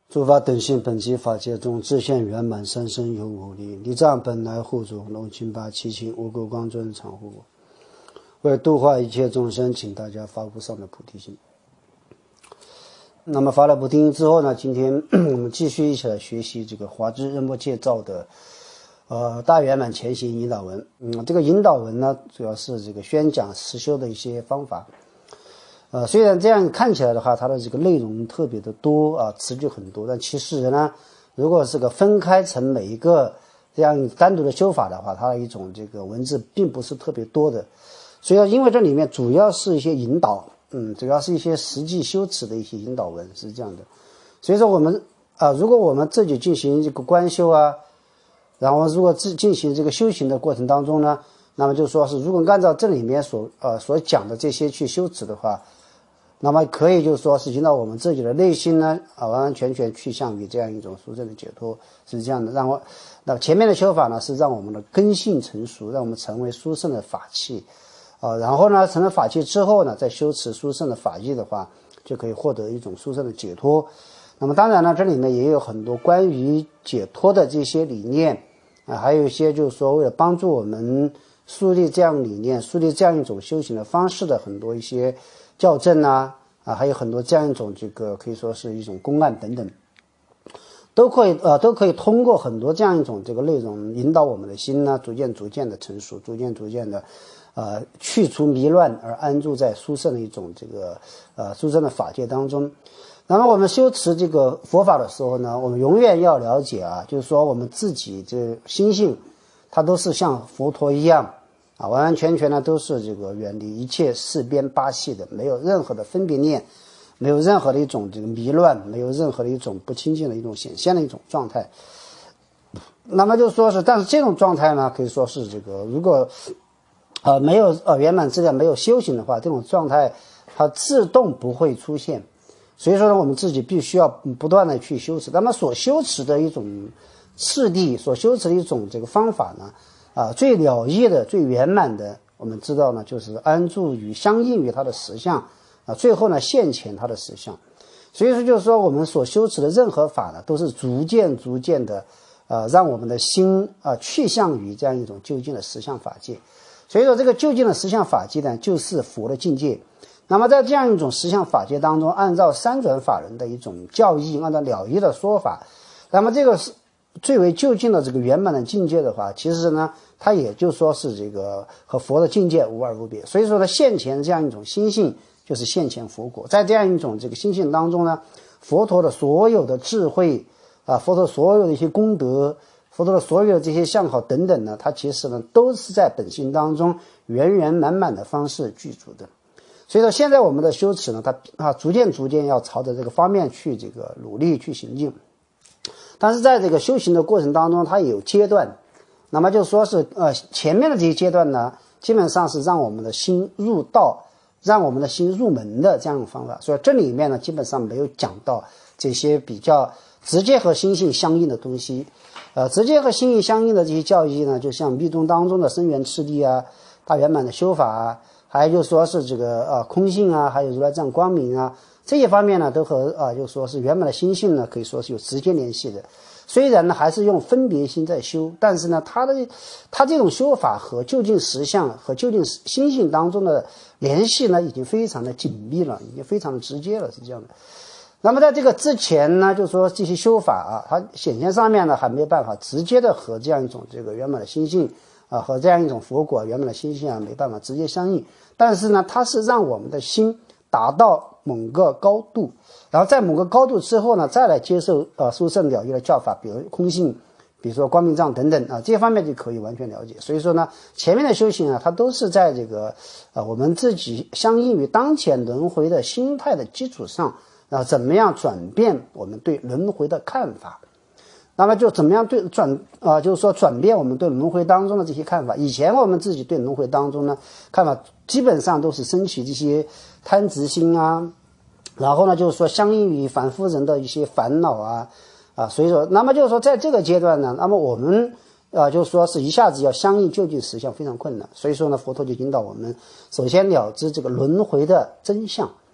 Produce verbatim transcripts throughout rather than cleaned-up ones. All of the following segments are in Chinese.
诸法等性本寂法界中，自现圆满三身有五力，力藏本来护主，龙清八七情，无垢光尊常护我。为度化一切众生，请大家发无上的菩提心。那么发了菩提心之后呢，今天我们继续一起来学习这个华智仁波切造的呃大圆满前行引导文。嗯，这个引导文呢，主要是这个宣讲实修的一些方法。呃，虽然这样看起来的话，它的这个内容特别的多啊，词句很多，但其实呢，如果是个分开成每一个这样单独的修法的话，它的一种这个文字并不是特别多的。所以说，因为这里面主要是一些引导，嗯，主要是一些实际修持的一些引导文，是这样的。所以说我们啊，如果我们自己进行这个观修啊，然后如果自进行这个修行的过程当中呢，那么就说是如果按照这里面所呃所讲的这些去修持的话，那么可以就是说是引导我们自己的内心呢啊完完全全趋向于这样一种殊胜的解脱，是这样的。让我那前面的修法呢是让我们的根性成熟，让我们成为殊胜的法器啊，然后呢成了法器之后呢，再修持殊胜的法义的话，就可以获得一种殊胜的解脱。那么当然呢，这里面也有很多关于解脱的这些理念啊，还有一些就是说为了帮助我们树立这样理念，树立这样一种修行的方式的很多一些校正啊，啊，还有很多这样一种这个可以说是一种公案等等，都可以呃都可以通过很多这样一种这个内容引导我们的心呢，逐渐逐渐的成熟，逐渐逐渐的呃去除迷乱，而安住在殊胜的一种这个呃殊胜的法界当中。那么我们修持这个佛法的时候呢，我们永远要了解啊，就是说我们自己这心性，它都是像佛陀一样。啊，完完全全呢都是这个远离一切四边八系的，没有任何的分别念，没有任何的一种这个迷乱，没有任何的一种不清净的一种显现的一种状态。那么就说是，但是这种状态呢，可以说是这个，如果呃没有呃圆满质量没有修行的话，这种状态它自动不会出现。所以说呢，我们自己必须要不断的去修持。那么所修持的一种次第，所修持的一种这个方法呢？啊，最了义的、最圆满的，我们知道呢，就是安住于相应于它的实相啊，最后呢现前它的实相。所以说，就是说我们所修持的任何法呢，都是逐渐、逐渐的，呃，让我们的心啊去向于这样一种究竟的实相法界。所以说，这个究竟的实相法界呢，就是佛的境界。那么在这样一种实相法界当中，按照三转法人的一种教义，按照了义的说法，那么这个是最为究竟的这个圆满的境界的话，其实呢，它也就说是这个和佛的境界无二无别。所以说呢，现前这样一种心性就是现前佛果。在这样一种这个心性当中呢，佛陀的所有的智慧啊，佛陀所有的一些功德，佛陀的所有的这些相好等等呢，它其实呢都是在本性当中圆圆满满的方式具足的。所以说现在我们的修持呢，它啊逐渐逐渐要朝着这个方面去这个努力去行进。但是在这个修行的过程当中，它也有阶段，那么就说是呃前面的这些阶段呢，基本上是让我们的心入道，让我们的心入门的这样一种方法。所以这里面呢，基本上没有讲到这些比较直接和心性相应的东西。呃，直接和心性相应的这些教义呢，就像密宗当中的生源次第啊、大圆满的修法啊，还有就说是这个呃空性啊，还有如来藏光明啊。这些方面呢，都和啊，就说是圆满的心性呢，可以说是有直接联系的。虽然呢，还是用分别心在修，但是呢，它的它这种修法和究竟实相和究竟心性当中的联系呢，已经非常的紧密了，已经非常的直接了，是这样的。那么在这个之前呢，就说这些修法啊，它显现上面呢，还没有办法直接的和这样一种这个圆满的心性啊，和这样一种佛果圆满的心性啊，没办法直接相应。但是呢，它是让我们的心达到某个高度，然后在某个高度之后呢，再来接受呃殊胜了义的教法，比如空性，比如说光明藏等等啊，这些方面就可以完全了解。所以说呢，前面的修行啊，它都是在这个呃我们自己相应于当前轮回的心态的基础上，啊怎么样转变我们对轮回的看法。那么就怎么样对转啊、呃，就是说转变我们对轮回当中的这些看法。以前我们自己对轮回当中呢看法，基本上都是升起这些贪执心啊，然后呢就是说相应于凡夫人的一些烦恼啊啊，所以说，那么就是说在这个阶段呢，那么我们啊、呃、就是说是一下子要相应究竟实相非常困难。所以说呢，佛陀就引导我们首先了知这个轮回的真相。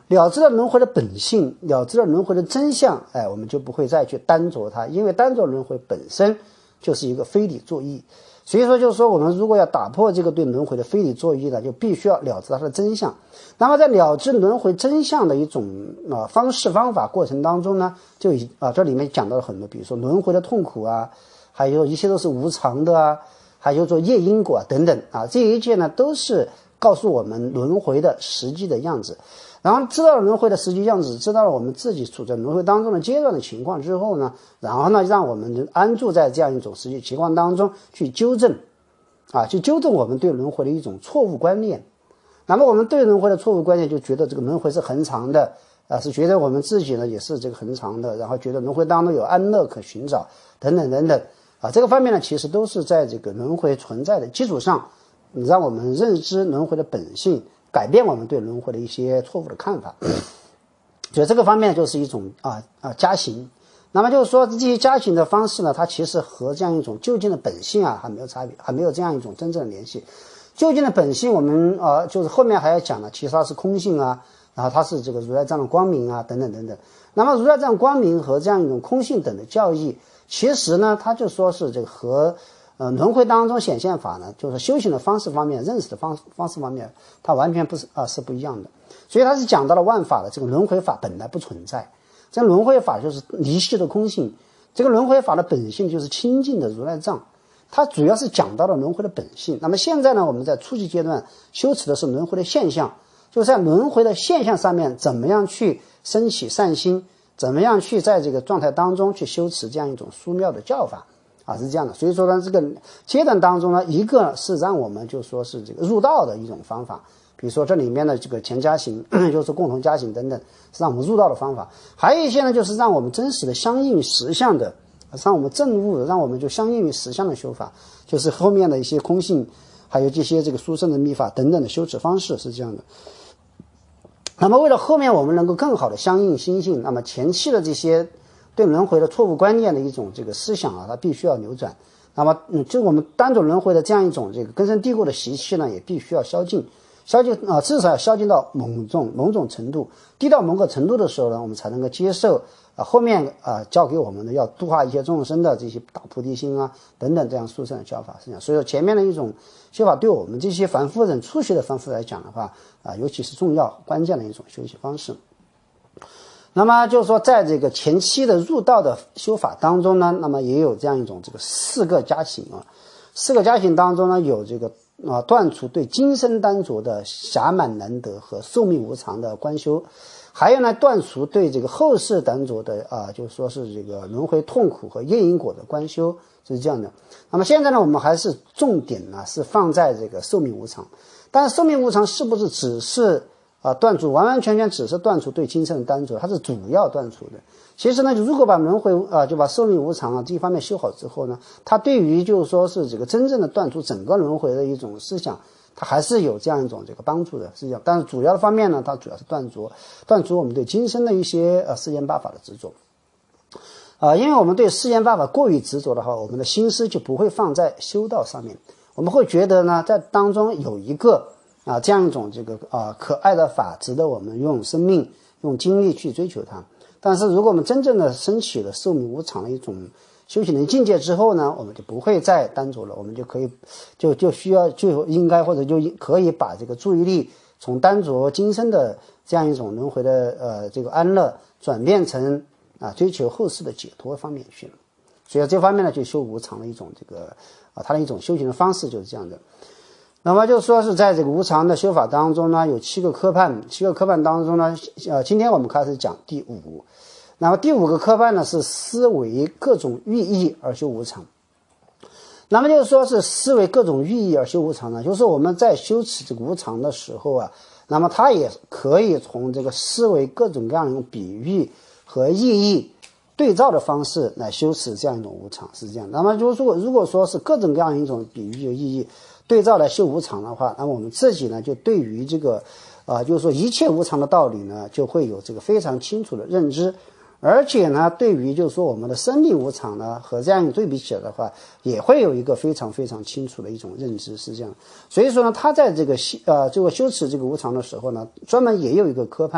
了知了轮回的本性，了知了轮回的真相，哎，我们就不会再去单着它，因为单着轮回本身就是一个非理作意。所以说就是说我们如果要打破这个对轮回的非理作意呢，就必须要了知它的真相。那么在了知轮回真相的一种啊方式方法过程当中呢，就啊这里面讲到了很多，比如说轮回的痛苦啊，还有一切都是无常的啊，还有说业因果啊等等啊，这一切呢都是告诉我们轮回的实际的样子。然后知道了轮回的实际样子，知道了我们自己处在轮回当中的阶段的情况之后呢，然后呢让我们安住在这样一种实际情况当中去纠正啊，去纠正我们对轮回的一种错误观念。那么我们对轮回的错误观念就觉得这个轮回是恒长的啊，是觉得我们自己呢也是这个恒长的，然后觉得轮回当中有安乐可寻找等等等等啊，这个方面呢其实都是在这个轮回存在的基础上，让我们认知轮回的本性，改变我们对轮回的一些错误的看法。所以这个方面就是一种啊啊加行。那么就是说这些加行的方式呢，它其实和这样一种究竟的本性啊还没有差别，还没有这样一种真正的联系。究竟的本性我们呃就是后面还要讲的，其实它是空性啊，然后它是这个如来藏的光明啊等等等等。那么如来藏光明和这样一种空性等的教义，其实呢它就说是这个和呃轮回当中显现法呢，就是修行的方式方面，认识的方方式方面，它完全不是啊是不一样的。所以它是讲到了万法的这个轮回法本来不存在，这个轮回法就是离系的空性，这个轮回法的本性就是清净的如来藏，它主要是讲到了轮回的本性。那么现在呢，我们在初级阶段修持的是轮回的现象，就是在轮回的现象上面怎么样去升起善心，怎么样去在这个状态当中去修持这样一种殊妙的教法啊，是这样的。所以说呢，这个阶段当中呢，一个是让我们就说是这个入道的一种方法，比如说这里面的这个前加行就是共同加行等等，是让我们入道的方法。还有一些呢，就是让我们真实的相应于实相的，让我们证悟的，让我们就相应于实相的修法，就是后面的一些空性，还有这些这个殊胜的密法等等的修持方式是这样的。那么为了后面我们能够更好的相应心性，那么前期的这些对轮回的错误观念的一种这个思想啊，它必须要扭转。那么嗯，就我们单种轮回的这样一种这个根深蒂固的习气呢，也必须要消尽。消尽啊，至少要消尽到某种某种程度，低到某个程度的时候呢，我们才能够接受啊后面啊教给我们的要度化一切众生的这些大菩提心啊等等这样殊胜的教法是这样。所以说前面的一种修法对我们这些凡夫人初学的凡夫来讲的话啊，尤其是重要关键的一种修习方式。那么就是说在这个前期的入道的修法当中呢，那么也有这样一种这个四个加行啊，四个加行当中呢有这个啊，断除对今生单着的暇满难得和寿命无常的观修，还有呢，断除对这个后世单着的啊，就是说是这个轮回痛苦和业因果的观修，是这样的。那么现在呢，我们还是重点呢是放在这个寿命无常，但是寿命无常是不是只是啊断除完完全全只是断除对今生的单着，它是主要断除的。其实呢，如果把轮回啊，就把寿命无常啊这一方面修好之后呢，它对于就是说是这个真正的断除整个轮回的一种思想，它还是有这样一种这个帮助的，是这样。但是主要的方面呢，它主要是断除断除我们对今生的一些呃世间八法的执着。啊、呃，因为我们对世间八法过于执着的话，我们的心思就不会放在修道上面，我们会觉得呢，在当中有一个啊这样一种这个啊可爱的法，值得我们用生命用精力去追求它。但是如果我们真正的升起了寿命无常的一种修行的境界之后呢，我们就不会再单着了，我们就可以就就需要就应该或者就可以把这个注意力从单着今生的这样一种轮回的呃这个安乐转变成啊追求后世的解脱方面去了。所以这方面呢，就修无常的一种这个啊它的一种修行的方式就是这样的。那么就说是在这个无常的修法当中呢，有七个科判，七个科判当中呢，呃，今天我们开始讲第五。那么第五个科判呢是思维各种寓意而修无常。那么就是说是思维各种寓意而修无常呢，就是我们在修持这个无常的时候啊，那么它也可以从这个思维各种各样的比喻和意义对照的方式来修持这样一种无常，是这样。那么就是说，如果说是各种各样一种比喻的意义对照来修无常的话，那么我们自己呢，就对于这个啊、呃，就是说一切无常的道理呢，就会有这个非常清楚的认知。而且呢，对于就是说我们的生命无常呢，和这样对比起来的话，也会有一个非常非常清楚的一种认知，是这样。所以说呢，他在这个呃这个修持这个无常的时候呢，专门也有一个科判，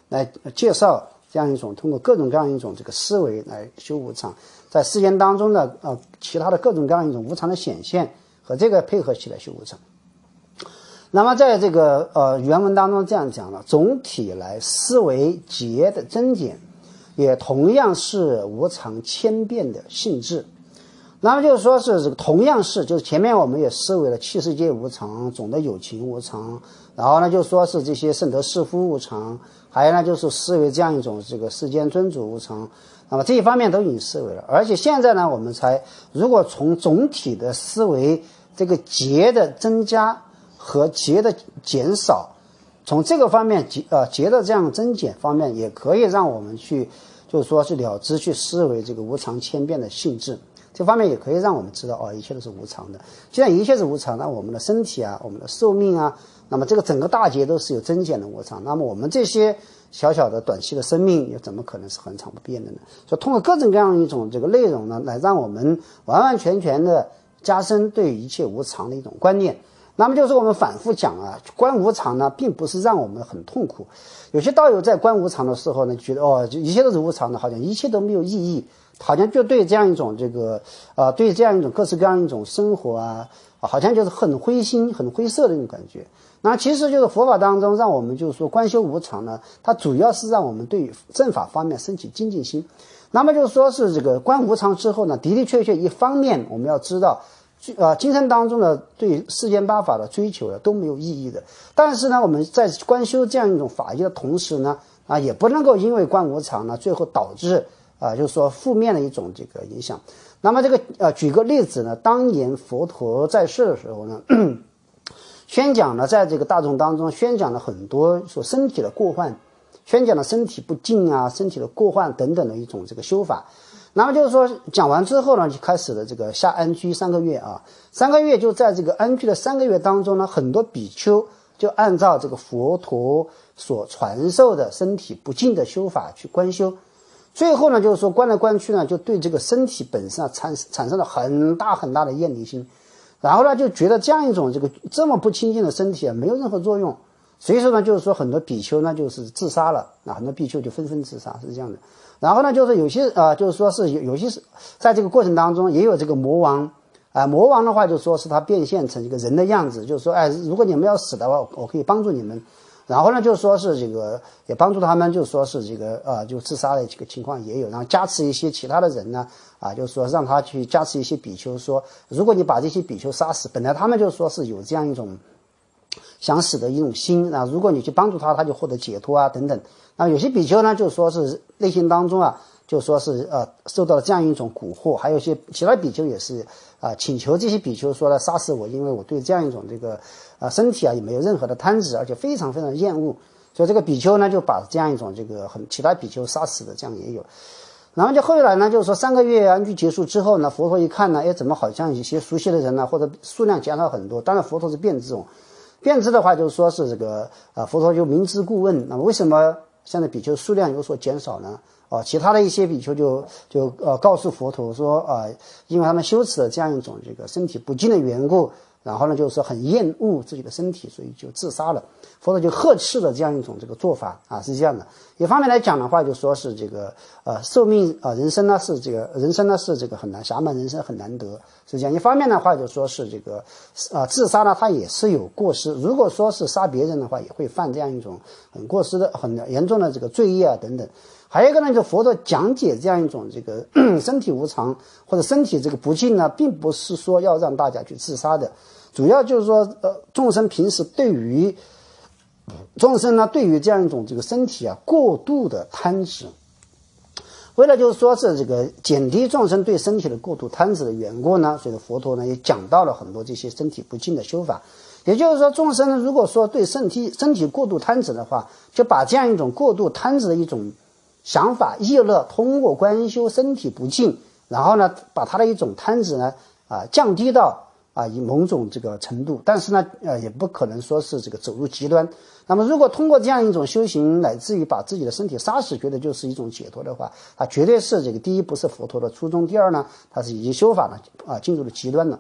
来介绍这样一种通过各种各样一种这个思维来修无常，在世间当中的呃其他的各种各样一种无常的显现和这个配合起来修无常。那么在这个呃原文当中这样讲了，总体来思维节的增减，也同样是无常千变的性质。那么就是说是这个同样是，就是前面我们也思维了器世界无常，总的有情无常，然后呢就说是这些圣德士夫无常，还有呢就是思维这样一种这个世间尊主无常，那么这一方面都已经思维了。而且现在呢我们才如果从总体的思维这个节的增加和节的减少，从这个方面节呃节的这样增减方面，也可以让我们去就是说是了知去思维这个无常千变的性质。这方面也可以让我们知道哦，一切都是无常的。既然一切是无常，那我们的身体啊，我们的寿命啊，那么这个整个大节都是有增减的无常。那么我们这些小小的短期的生命，又怎么可能是恒常不变的呢？所以通过各种各样一种这个内容呢，来让我们完完全全的加深对一切无常的一种观念。那么就是我们反复讲啊，观无常呢，并不是让我们很痛苦。有些道友在观无常的时候呢，觉得哦，一切都是无常的，好像一切都没有意义。好像就对这样一种这个呃对这样一种各式各样一种生活啊，好像就是很灰心很灰色的那种感觉。那其实就是佛法当中让我们就是说观修无常呢，它主要是让我们对正法方面升起精进心。那么就是说是这个观无常之后呢，的的确确一方面我们要知道呃今生当中的对世间八法的追求呢都没有意义的，但是呢我们在观修这样一种法义的同时呢啊也不能够因为观无常呢最后导致啊，就是说负面的一种这个影响。那么这个呃，举个例子呢，当年佛陀在世的时候呢，宣讲呢，在这个大众当中宣讲了很多说身体的过患，宣讲了身体不净啊，身体的过患等等的一种这个修法。那么就是说讲完之后呢，就开始了这个下安居三个月啊，三个月就在这个安居的三个月当中呢，很多比丘就按照这个佛陀所传授的身体不净的修法去观修。最后呢，就是说观来观去呢，就对这个身体本身啊产产生了很大很大的厌离心，然后呢就觉得这样一种这个这么不清净的身体啊没有任何作用，所以说呢就是说很多比丘呢就是自杀了啊，很多比丘就纷纷自杀是这样的。然后呢就是有些啊、呃、就是说是有有些在这个过程当中也有这个魔王啊、呃，魔王的话就说是他变现成一个人的样子，就是说哎如果你们要死的话，我可以帮助你们。然后呢，就说是这个也帮助他们，就说是这个呃，就自杀的这个情况也有，然后加持一些其他的人呢，啊，就是说让他去加持一些比丘，说如果你把这些比丘杀死，本来他们就说是有这样一种想死的一种心啊，如果你去帮助他，他就获得解脱啊等等。那有些比丘呢，就说是内心当中啊，就说是呃受到了这样一种蛊惑，还有一些其他比丘也是啊、呃、请求这些比丘说了杀死我，因为我对这样一种这个啊、呃、身体啊也没有任何的贪执，而且非常非常厌恶，所以这个比丘呢就把这样一种这个很其他比丘杀死的这样也有。然后就后来呢，就是说三个月安居结束之后呢，佛陀一看呢，哎，怎么好像一些熟悉的人呢，或者数量减少很多？当然佛陀是变智哦，变智的话就是说是这个啊，佛陀就明知故问，那么为什么现在比丘数量有所减少呢？啊，其他的一些比丘就就呃告诉佛陀说啊，因为他们修持了这样一种这个身体不净的缘故，然后呢就是说很厌恶自己的身体，所以就自杀了。佛陀就呵斥了这样一种这个做法啊，是这样的。一方面来讲的话，就说是这个呃寿命啊、呃、人生呢是这个人生呢是这个很难，暇满人生很难得，是这样。一方面的话就说是这个啊、呃、自杀呢它也是有过失，如果说是杀别人的话，也会犯这样一种很过失的很严重的这个罪业啊等等。还有一个呢，就佛陀讲解这样一种这个身体无常或者身体这个不净呢，并不是说要让大家去自杀的，主要就是说呃众生平时对于众生呢对于这样一种这个身体啊过度的贪执，为了就是说是这个减低众生对身体的过度贪执的缘故呢，所以佛陀呢也讲到了很多这些身体不净的修法。也就是说众生呢如果说对身体身体过度贪执的话，就把这样一种过度贪执的一种想法意乐通过观修身体不净，然后呢把他的一种贪执呢啊降低到啊以某种这个程度，但是呢呃也不可能说是这个走入极端。那么如果通过这样一种修行乃至于把自己的身体杀死觉得就是一种解脱的话，它绝对是这个第一不是佛陀的初衷，第二呢它是已经修法了啊进入了极端了。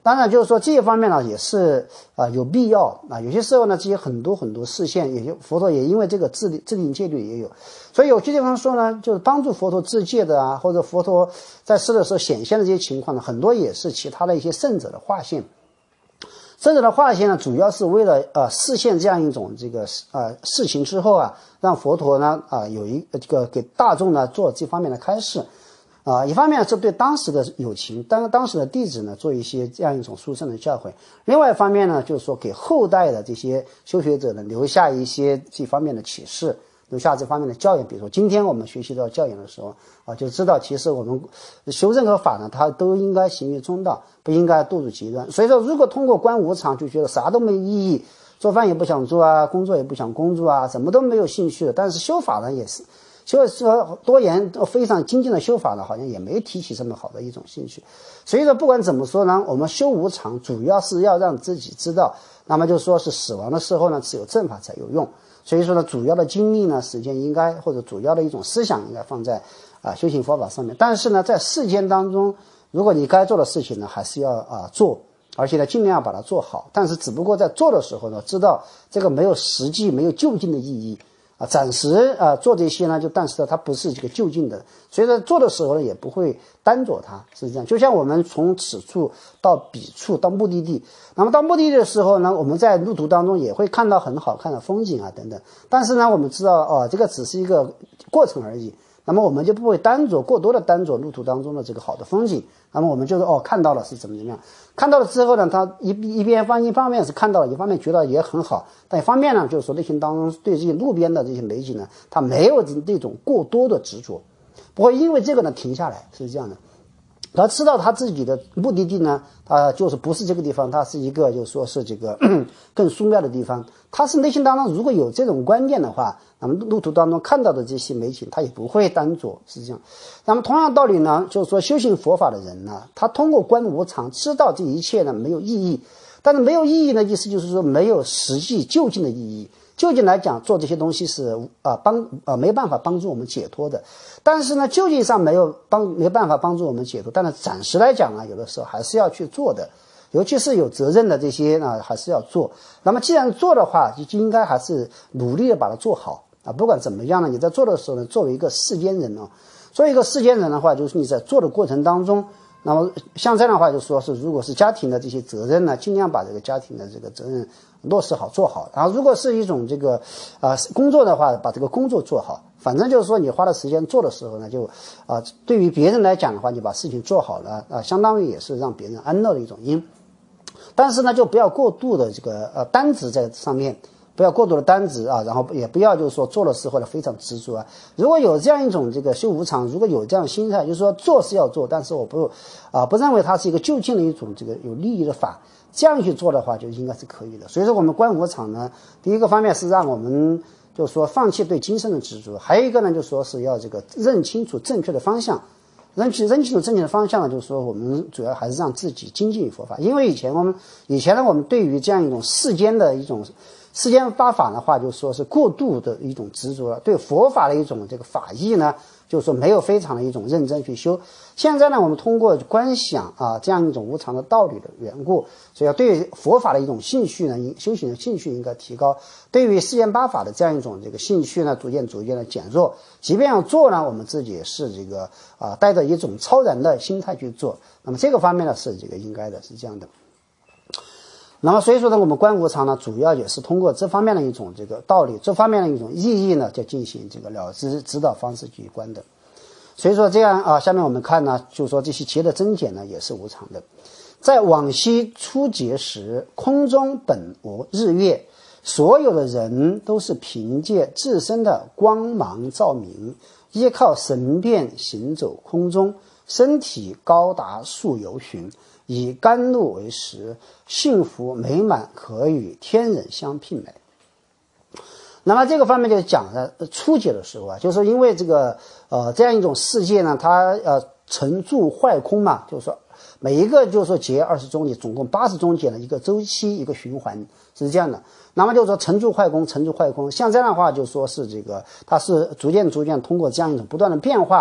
当然就是说这一方面呢也是啊、呃、有必要啊，有些时候呢这些很多很多视线，也就佛陀也因为这个制制定戒律也有，所以有些地方说呢，就是帮助佛陀制戒的啊，或者佛陀在世的时候显现的这些情况呢，很多也是其他的一些圣者的化现。圣者的化现呢，主要是为了呃示现这样一种这个呃事情之后啊，让佛陀呢啊、呃、有一这个给大众呢做这方面的开示啊、呃，一方面是对当时的有情，当当时的弟子呢做一些这样一种殊胜的教诲；另外一方面呢，就是说给后代的这些修学者呢留下一些这方面的启示。留下这方面的教研，比如说今天我们学习到教研的时候啊，就知道其实我们修任何法呢，它都应该行于中道，不应该堕入极端。所以说，如果通过观无常就觉得啥都没意义，做饭也不想做啊，工作也不想工作啊，什么都没有兴趣的。但是修法呢，也是修说多言非常精进的修法呢，好像也没提起这么好的一种兴趣。所以说，不管怎么说呢，我们修无常主要是要让自己知道，那么就说是死亡的时候呢，只有正法才有用。所以说呢，主要的精力呢，时间应该或者主要的一种思想应该放在啊修行佛法上面。但是呢，在世间当中，如果你该做的事情呢，还是要啊做，而且呢尽量把它做好。但是只不过在做的时候呢，知道这个没有实际、没有就近的意义啊，暂时啊做这些呢，就但是呢它不是这个就近的，所以说做的时候呢也不会单着它，是这样。就像我们从此处到彼处到目的地。那么到目的地的时候呢，我们在路途当中也会看到很好看的风景啊等等，但是呢我们知道哦，这个只是一个过程而已，那么我们就不会单着过多的单着路途当中的这个好的风景，那么我们就是哦看到了是怎么怎么样，看到了之后呢，他一一边方一方面是看到了，一方面觉得也很好，但一方面呢就是说内心当中对这些路边的这些美景呢，他没有这种过多的执着，不会因为这个呢停下来，是这样的。他知道他自己的目的地呢，他就是不是这个地方，他是一个就是说是这个更殊妙的地方。他是内心当中如果有这种观念的话，那么路途当中看到的这些美景，他也不会单着，是这样。那么同样道理呢，就是说修行佛法的人呢，他通过观无常，知道这一切呢没有意义，但是没有意义呢，意思就是说没有实际就近的意义。就近来讲，做这些东西是啊、呃、帮啊、呃、没办法帮助我们解脱的，但是呢，究竟上没有帮没办法帮助我们解脱，但是暂时来讲呢，有的时候还是要去做的，尤其是有责任的这些呢，还是要做。那么既然做的话，就应该还是努力的把它做好啊。不管怎么样呢，你在做的时候呢，作为一个世间人呢，作为一个世间人的话，就是你在做的过程当中。那么像这样的话，就说是如果是家庭的这些责任呢，尽量把这个家庭的这个责任落实好做好。然后如果是一种这个啊、呃、工作的话，把这个工作做好。反正就是说你花的时间做的时候呢，就啊、呃、对于别人来讲的话，你把事情做好了啊、呃，相当于也是让别人安乐的一种因。但是呢，就不要过度的这个呃单执在上面。不要过多的单执啊，然后也不要就是说做的时候呢非常执着啊。如果有这样一种这个修无常，如果有这样心态，就是说做是要做，但是我不啊不认为它是一个就近的一种这个有利益的法，这样去做的话就应该是可以的。所以说我们观无常呢，第一个方面是让我们就是说放弃对今生的执着，还有一个呢就是说是要这个认清楚正确的方向。认清认清楚正确的方向呢，就是说我们主要还是让自己精进于佛法，因为以前我们以前呢我们对于这样一种世间的一种世间八法的话，就说是过度的一种执着了，对佛法的一种这个法义呢，就是说没有非常的一种认真去修。现在呢，我们通过观想啊这样一种无常的道理的缘故，所以要对佛法的一种兴趣呢，修行的兴趣应该提高。对于世间八法的这样一种这个兴趣呢，逐渐逐渐的减弱。即便要做呢，我们自己也是这个啊带着一种超然的心态去做。那么这个方面呢是这个应该的，是这样的。那么所以说呢，我们观无常呢，主要也是通过这方面的一种这个道理，这方面的一种意义呢，就进行这个了知指导方式去观的。所以说这样啊，下面我们看呢，就是说这些劫的增减呢，也是无常的。在往昔初劫时，空中本无日月，所有的人都是凭借自身的光芒照明，依靠神变行走空中，身体高达数由旬。以甘露为食，幸福美满，可与天人相媲美。那么这个方面就讲了初劫的时候啊，就是因为这个呃这样一种世界呢，它呃成住坏空嘛，就是说每一个就是说劫二十中劫，总共八十中劫的一个周期一个循环是这样的。那么就是说成住坏空，成住坏空，像这样的话就说是这个它是逐渐逐渐通过这样一种不断的变化。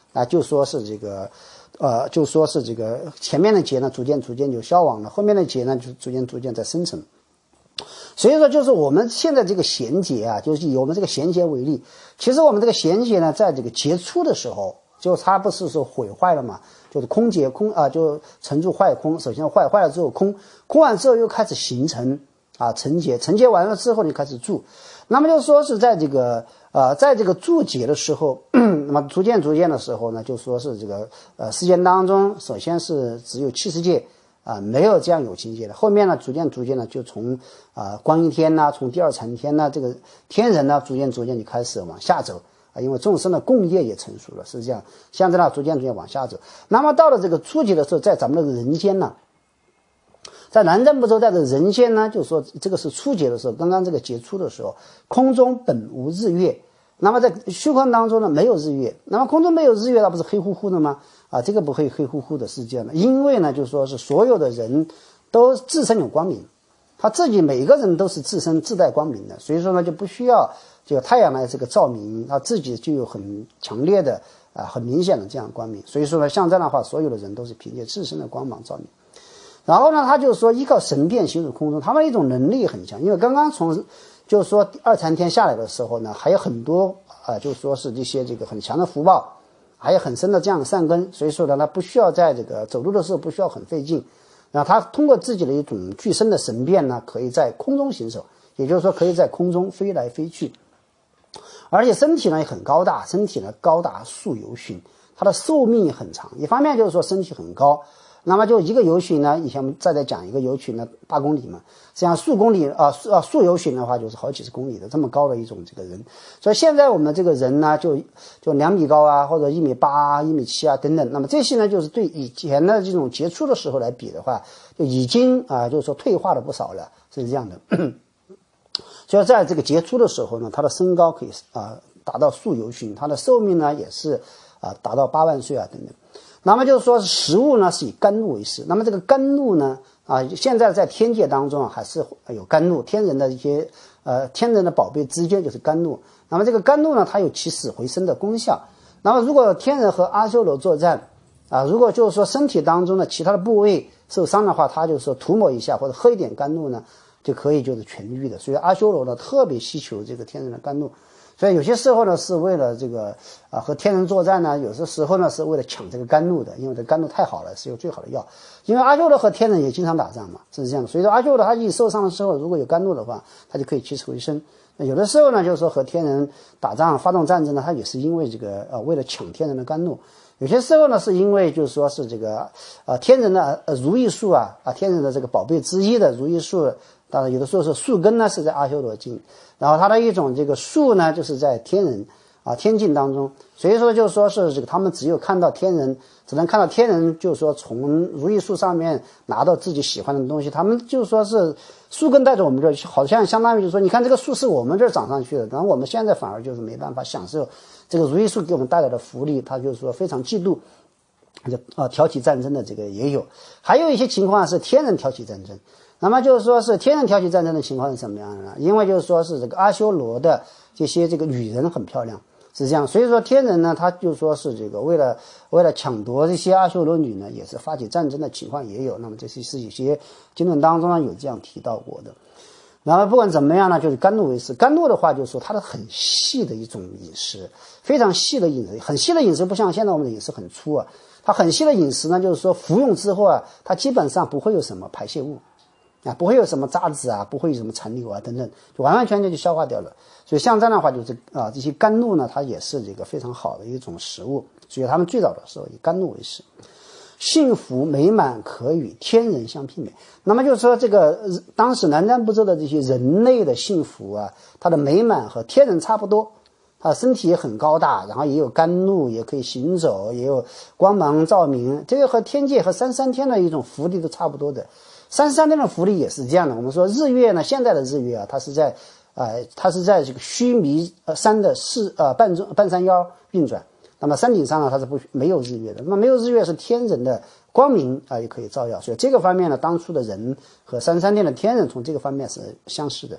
啊，就说是这个，呃，就说是这个前面的劫呢，逐渐逐渐就消亡了，后面的劫呢，就逐渐逐渐在生成。所以说，就是我们现在这个弦结啊，就是以我们这个弦结为例，其实我们这个弦结呢，在这个结出的时候，就它不是说毁坏了嘛，就是空结空啊，就成住坏空，首先坏坏了之后空，空完之后又开始形成啊成结，成结完了之后你开始住，那么就说是在这个呃，在这个注解的时候，那么逐渐逐渐的时候呢，就说是这个呃世间当中，首先是只有七十界。啊，没有这样有情界的。后面呢，逐渐逐渐呢，就从啊光阴天呐，从第二层天呐，这个天人呢，逐渐逐渐就开始往下走啊，因为众生的共业也成熟了，是这样。现在呢，逐渐逐渐往下走。那么到了这个初级的时候，在咱们的人间呢，在南瞻部洲，在这人间呢，就说这个是初劫的时候，刚刚这个劫初的时候，空中本无日月。那么在虚空当中呢，没有日月。那么空中没有日月，那不是黑乎乎的吗？啊，这个不会黑乎乎的，是这样的。因为呢，就是说是所有的人都自身有光明，他自己每个人都是自身自带光明的，所以说呢，就不需要这个太阳的这个照明，他自己就有很强烈的啊、很明显的这样光明。所以说呢，像这样的话，所有的人都是凭借自身的光芒照明。然后呢，他就说依靠神变行入空中，他们一种能力很强，因为刚刚从就是说二禅天下来的时候呢，还有很多啊、呃，就是说是这些这个很强的福报，还有很深的这样的善根，所以说呢，他不需要在这个走路的时候不需要很费劲，然后他通过自己的一种具身的神变呢，可以在空中行走，也就是说可以在空中飞来飞去，而且身体呢也很高大，身体呢高达数由旬，他的寿命也很长。一方面就是说身体很高。那么就一个由旬呢，以前我们再再讲一个由旬呢，八公里嘛，实际上数公里啊，数啊数由旬的话就是好几十公里的这么高的一种这个人。所以现在我们这个人呢，就就两米高啊，或者一米八啊、一米七啊等等。那么这些呢，就是对以前的这种杰出的时候来比的话，就已经啊，就是说退化了不少了，是这样的。所以在这个杰出的时候呢，他的身高可以啊达到数由旬，他的寿命呢也是啊达到八万岁啊等等。那么就是说食物呢是以甘露为食，那么这个甘露呢啊，现在在天界当中啊还是有甘露，天人的一些呃天人的宝贝之间就是甘露。那么这个甘露呢，它有起死回生的功效。那么如果天人和阿修罗作战啊，如果就是说身体当中的其他的部位受伤的话，他就是说涂抹一下或者喝一点甘露呢，就可以就是痊愈的。所以阿修罗呢特别希求这个天人的甘露。所以有些时候呢，是为了这个啊和天人作战呢，有些时候呢是为了抢这个甘露的，因为这甘露太好了，是有最好的药。因为阿修罗和天人也经常打仗嘛，是这样的。所以说阿修罗他一受伤的时候，如果有甘露的话，他就可以起死回生。有的时候呢，就是说和天人打仗、发动战争呢，他也是因为这个呃为了抢天人的甘露。有些时候呢，是因为就是说是这个呃天人的呃如意树啊啊天人的这个宝贝之一的如意树。当然有的时候是树根呢是在阿修罗境，然后它的一种这个树呢就是在天人啊天境当中，所以说就是说是这个他们只有看到天人，只能看到天人，就是说从如意树上面拿到自己喜欢的东西，他们就是说是树根带着我们这儿，好像相当于就是说你看这个树是我们这儿长上去的，然后我们现在反而就是没办法享受这个如意树给我们带来的福利，他就是说非常嫉妒，就啊挑起战争的这个也有，还有一些情况是天人挑起战争。那么就是说是天人挑起战争的情况是什么样的呢？因为就是说是这个阿修罗的这些这个女人很漂亮，是这样，所以说天人呢，他就说是这个为了为了抢夺这些阿修罗女呢，也是发起战争的情况也有。那么这些是有些经论当中呢有这样提到过的。然后不管怎么样呢，就是甘露为食。甘露的话，就是说它的很细的一种饮食，非常细的饮食，很细的饮食，不像现在我们的饮食很粗啊。它很细的饮食呢，就是说服用之后啊，它基本上不会有什么排泄物。啊，不会有什么渣子啊，不会有什么残留啊等等，就完完全全就消化掉了。所以像这样的话，就是啊，这些甘露呢，它也是这个非常好的一种食物。所以他们最早的时候以甘露为食，幸福美满可与天人相媲美。那么就是说，这个当时南瞻部洲的这些人类的幸福啊，它的美满和天人差不多。他身体也很高大，然后也有甘露，也可以行走，也有光芒照明，这个和天界和三三天的一种福利都差不多的。三三天的福利也是这样的。我们说日月呢，现在的日月啊，它是在呃，它是在这个须弥山的四呃半中半山腰运转。那么山顶上呢，它是不没有日月的。那么没有日月是天人的光明啊、呃，也可以照耀。所以这个方面呢，当初的人和三三天的天人从这个方面是相似的。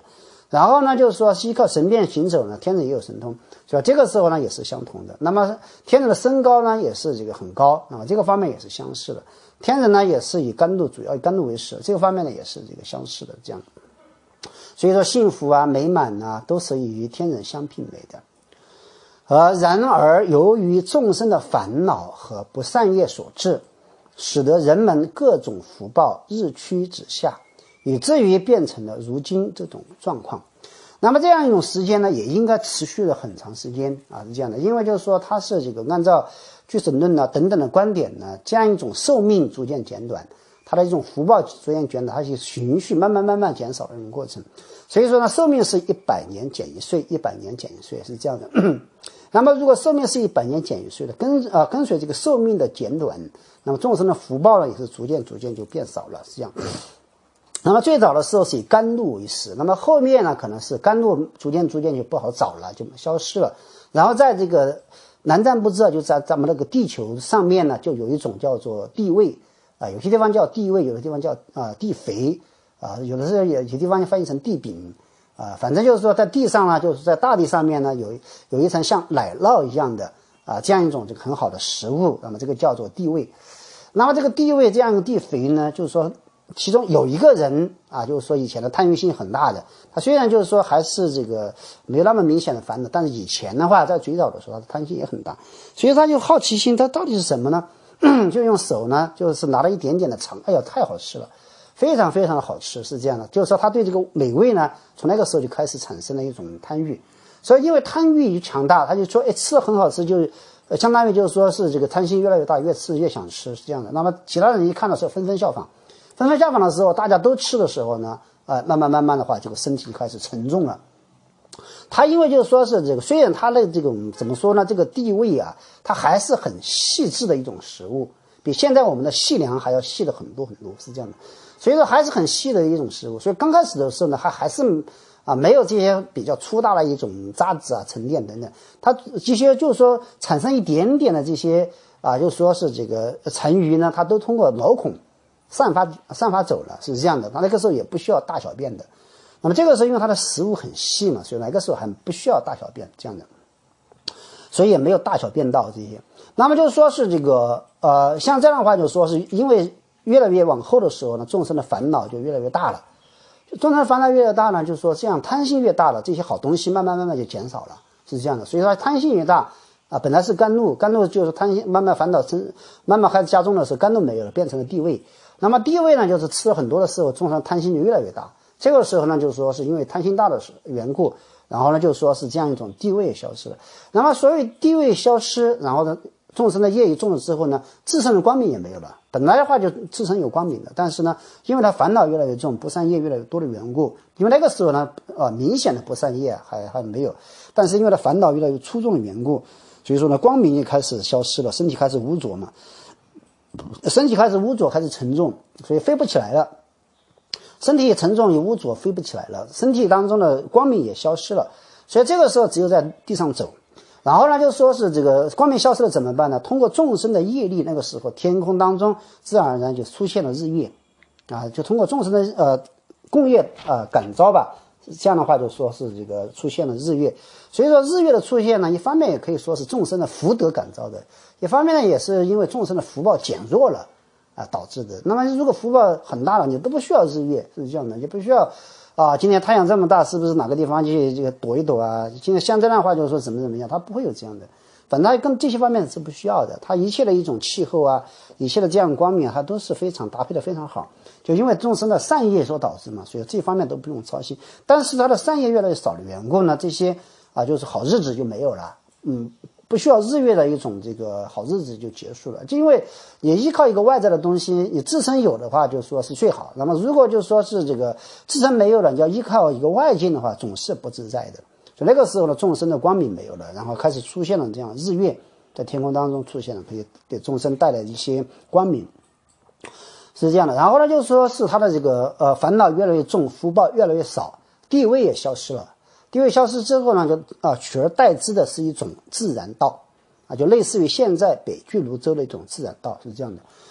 然后呢，就是说依靠神变行走呢，天人也有神通，是吧？这个时候呢也是相同的。那么天人的身高呢也是这个很高啊，这个方面也是相似的。天人呢也是以甘露主要以甘露为食，这个方面呢也是这个相似的这样。所以说幸福啊、美满啊，都是与天人相媲美的。而然而由于众生的烦恼和不善业所致，使得人们各种福报日趋之下，以至于变成了如今这种状况。那么这样一种时间呢，也应该持续了很长时间啊，是这样的。因为就是说它是这个按照俱舍论啊等等的观点呢，这样一种寿命逐渐减短，它的一种福报逐渐减短，它是循序慢慢慢慢减少的一种过程。所以说呢，寿命是一百年减一岁，一百年减一岁是这样的。那么如果寿命是一百年减一岁的，跟啊跟随这个寿命的减短，那么众生的福报呢也是逐渐逐渐就变少了，是这样。那么最早的时候是以甘露为食，那么后面呢可能是甘露逐渐逐渐就不好找了，就消失了。然后在这个南瞻部洲，就在咱们那个地球上面呢，就有一种叫做地位啊、呃，有些地方叫地位，有的地方叫啊、呃、地肥啊、呃，有的时候有些地方翻译成地饼啊、呃，反正就是说在地上呢，就是在大地上面呢有有一层像奶酪一样的啊、呃、这样一种这个很好的食物，那么这个叫做地位。那么这个地位这样一个地肥呢，就是说其中有一个人啊，就是说以前的贪欲心很大的，他虽然就是说还是这个没有那么明显的烦恼，但是以前的话在最早的时候他贪心也很大，所以他就好奇心，他到底是什么呢？就用手呢就是拿了一点点的尝，哎呀太好吃了，非常非常的好吃，是这样的。就是说他对这个美味呢从那个时候就开始产生了一种贪欲，所以因为贪欲一强大，他就说哎吃的很好吃，就呃相当于就是说是这个贪心越来越大，越吃越想吃，是这样的。那么其他人一看到时候纷纷效仿，纷纷效仿的时候，大家都吃的时候呢，呃，慢慢慢慢的话，这个身体开始沉重了。他因为就是说是这个，虽然他的这种怎么说呢，这个地位啊，它还是很细致的一种食物，比现在我们的细粮还要细的很多很多，是这样的。所以说还是很细的一种食物。所以刚开始的时候呢，还还是啊没有这些比较粗大的一种渣子啊、沉淀等等，它这些就是说产生一点点的这些啊，就说是这个残余呢，它都通过毛孔散发散发走了，是这样的。他那个时候也不需要大小便的，那么这个时候因为它的食物很细嘛，所以那个时候还不需要大小便这样的，所以也没有大小便道这些。那么就是说是这个呃，像这样的话，就是说是因为越来越往后的时候呢，众生的烦恼就越来越大了。众生的烦恼越来越大呢，就是说这样贪心越大了，这些好东西慢慢慢慢就减少了，是这样的。所以说贪心越大啊，本来是甘露，甘露就是贪心慢慢烦恼慢慢开始加重的时候，甘露没有了，变成了地位。那么地位呢，就是吃了很多的时候，众生贪心就越来越大。这个时候呢，就是说是因为贪心大的缘故，然后呢，就说是这样一种地位消失了。那么所谓地位消失，然后呢，众生的业一重了之后呢，自身的光明也没有了。本来的话就自身有光明的，但是呢，因为他烦恼越来越重，不善业越来越多的缘故，因为那个时候呢，呃，明显的不善业还还没有，但是因为他烦恼越来越粗重的缘故，所以说呢，光明也开始消失了，身体开始污浊嘛。身体开始污浊，开始沉重，所以飞不起来了。身体也沉重也污浊，飞不起来了。身体当中的光明也消失了，所以这个时候只有在地上走。然后呢，就说是这个光明消失了怎么办呢？通过众生的业力，那个时候天空当中自然而然就出现了日月，啊，就通过众生的呃共业啊、呃、感召吧。这样的话就说是这个出现了日月，所以说日月的出现呢，一方面也可以说是众生的福德感召的，一方面呢也是因为众生的福报减弱了啊导致的。那么如果福报很大了，你都不需要日月，是这样的，也不需要啊，今天太阳这么大，是不是哪个地方去这个躲一躲啊？今天像这样的话就是说怎么怎么样，它不会有这样的，反正跟这些方面是不需要的，它一切的一种气候啊，一切的这样光明，它都是非常搭配的非常好。就因为众生的善业所导致嘛，所以这方面都不用操心。但是他的善业越来越少的缘故呢，这些啊就是好日子就没有了，嗯，不需要日月的一种这个好日子就结束了。就因为你依靠一个外在的东西，你自身有的话就说是最好。那么如果就说是这个自身没有了，你要依靠一个外境的话，总是不自在的。所以那个时候呢，众生的光明没有了，然后开始出现了这样日月在天空当中出现了，可以给众生带来一些光明。是这样的，然后呢，就是说是他的这个呃烦恼越来越重，福报越来越少，地位也消失了。地位消失之后呢，就啊取而代之的是一种自然道啊，就类似于现在北俱泸州的一种自然道，是这样的。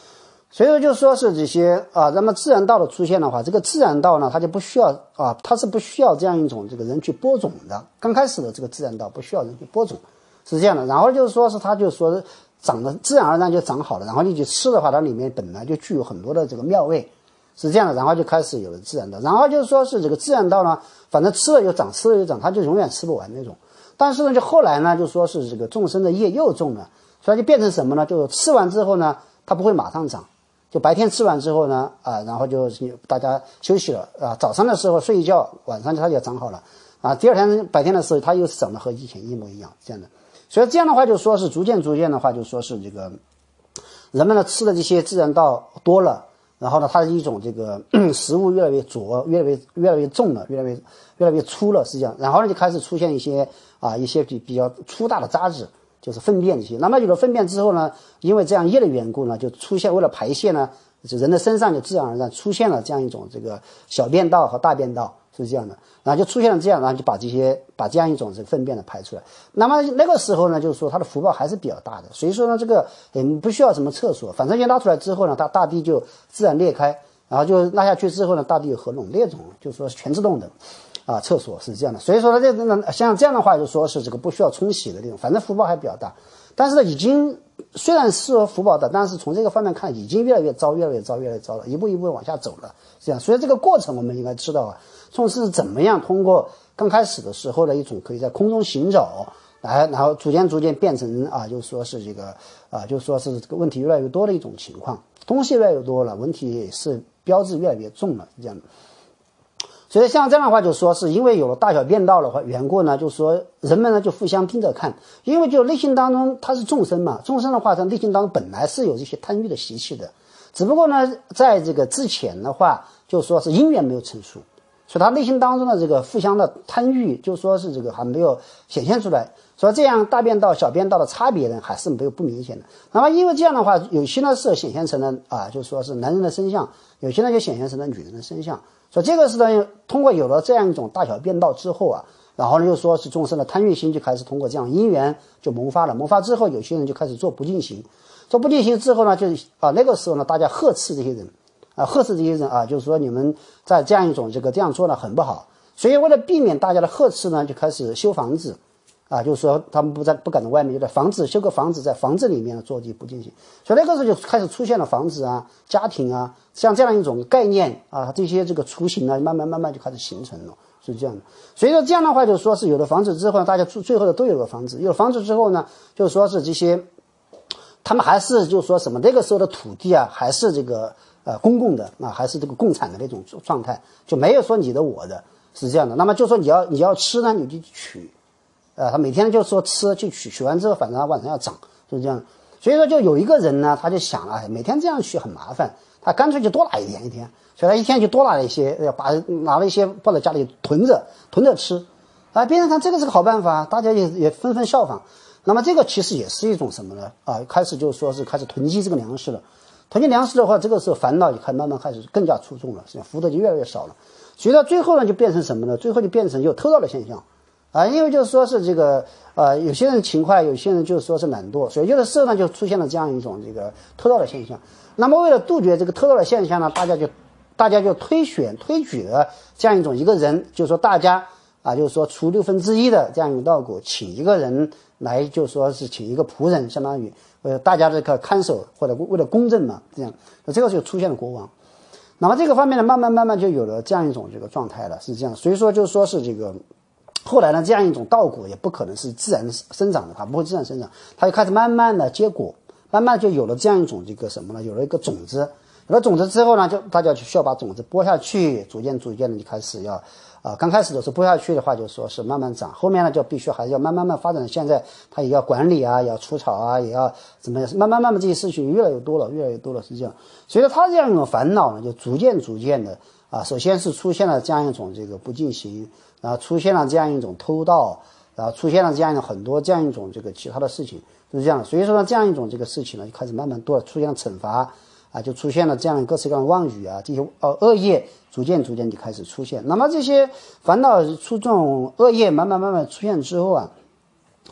所以说就说是这些啊，那么自然道的出现的话，这个自然道呢，它就不需要啊，它是不需要这样一种这个人去播种的。刚开始的这个自然道不需要人去播种，是这样的。然后就是说是它就说长得自然而然就长好了，然后你去吃的话，它里面本来就具有很多的这个妙味，是这样的。然后就开始有了自然道，然后就是说是这个自然道呢，反正吃了就长，吃了就长，它就永远吃不完那种。但是呢，就后来呢，就说是这个众生的业又重了，所以就变成什么呢？就吃完之后呢，它不会马上长。就白天吃完之后呢，啊，然后就大家休息了啊，早上的时候睡一觉，晚上它就长好了啊。第二天白天的时候，它又长得和以前一模一样，这样的。所以这样的话，就说是逐渐逐渐的话，就说是这个人们呢吃的这些自然道多了，然后呢，它的一种这个食物越来越浊，越来越越来越重了，越来越越来越粗了，是这样。然后呢，就开始出现一些啊一些比比较粗大的渣子。就是粪便这些，那么有了粪便之后呢，因为这样业的缘故呢，就出现为了排泄呢，就人的身上就自然而然出现了这样一种这个小便道和大便道，是这样的，然后就出现了这样，然后就把这些把这样一种这个粪便呢排出来。那么那个时候呢，就是说他的福报还是比较大的，所以说呢，这个也不需要什么厕所，反正就拉出来之后呢，它大地就自然裂开，然后就拉下去之后呢，大地有合拢裂种，就是说全自动的。啊，厕所是这样的，所以说呢，这个像这样的话，就说是这个不需要冲洗的这种，反正福报还比较大。但是呢，已经虽然是说福报大，但是从这个方面看，已经越来越糟，越来越糟，越来越糟了，一步一步往下走了。这样，所以这个过程我们应该知道啊，从是怎么样通过刚开始的时候的一种可以在空中行走，来，然后逐渐逐渐变成啊，就说是这个啊，就说是这个问题越来越多的一种情况，东西越来越多了，问题也是标志越来越重了，这样的。所以像这样的话，就说是因为有了大小便道的话缘故呢，就说人们呢就互相盯着看，因为就内心当中它是众生嘛，众生的话在内心当中本来是有这些贪欲的习气的，只不过呢在这个之前的话，就说是因缘没有成熟，所以他内心当中的这个互相的贪欲，就说是这个还没有显现出来，所以这样大便道小便道的差别呢还是没有不明显的。那么因为这样的话，有些呢是显现成了啊，就说是男人的身相，有些呢就显现成了女人的身相。所以这个是呢，通过有了这样一种大小便道之后啊，然后呢又说是众生的贪欲心就开始通过这样因缘就萌发了，萌发之后有些人就开始做不净行，做不净行之后呢，就啊那个时候呢，大家呵斥这些人啊，呵斥这些人啊，就是说你们在这样一种这个这样做呢很不好，所以为了避免大家的呵斥呢，就开始修房子。啊，就是说他们不在不敢在外面，就在房子修个房子，在房子里面做这不进行，所以那个时候就开始出现了房子啊、家庭啊，像这样一种概念啊，这些这个雏形呢，慢慢慢慢就开始形成了，是这样的。所以说这样的话，就说是有了房子之后，大家最后的都有个房子，有了房子之后呢，就是说是这些，他们还是就是说什么那个时候的土地啊，还是这个呃公共的啊，还是这个共产的那种状态，就没有说你的我的，是这样的。那么就说你要你要吃呢，你就取。呃，他每天就说吃去取，取完之后反正他晚上要长，就是这样。所以说就有一个人呢，他就想了，每天这样取很麻烦，他干脆就多拿一点一天，所以他一天就多拿了一些，把拿了一些放在家里囤着囤着吃。啊，别人看这个是个好办法，大家也也纷纷效仿。那么这个其实也是一种什么呢？啊，开始就说是开始囤积这个粮食了。囤积粮食的话，这个时候烦恼就开慢慢开始更加出众了，实际上福德就越来越少了。所以到最后呢，就变成什么呢？最后就变成有偷盗的现象。啊，因为就是说是这个，呃，有些人勤快，有些人就是说是懒惰，所以有的时候呢就出现了这样一种这个偷盗的现象。那么为了杜绝这个偷盗的现象呢，大家就大家就推选推举了这样一种一个人，就是说大家啊，就是说除六分之一的这样一个稻谷，请一个人来，就是说是请一个仆人，相当于呃大家这个看守或者为了公正嘛，这样，那这个就出现了国王。那么这个方面呢，慢慢慢慢就有了这样一种这个状态了，是这样。所以说就是说是这个。后来呢，这样一种稻谷也不可能是自然生长的，它不会自然生长，它就开始慢慢的结果，慢慢就有了这样一种这个什么呢？有了一个种子，有了种子之后呢，就大家就需要把种子播下去，逐渐逐渐的就开始要，啊、呃，刚开始的时候播下去的话，就说是慢慢长，后面呢就必须还是要慢慢慢发展，现在它也要管理啊，也要除草啊，也要怎么样，慢慢慢慢这些事情越来越多了，越来越多了，是这样。所以说他这样一种烦恼呢，就逐渐逐渐的啊，首先是出现了这样一种这个不净行。然后出现了这样一种偷盗，然后出现了这样一种很多这样一种这个其他的事情，就是这样。所以说呢，这样一种这个事情呢，就开始慢慢多了，出现了惩罚啊，就出现了这样各式各样的妄语啊，这些呃恶业逐渐逐渐就开始出现。那么这些烦恼出这种恶业慢慢慢慢出现之后啊，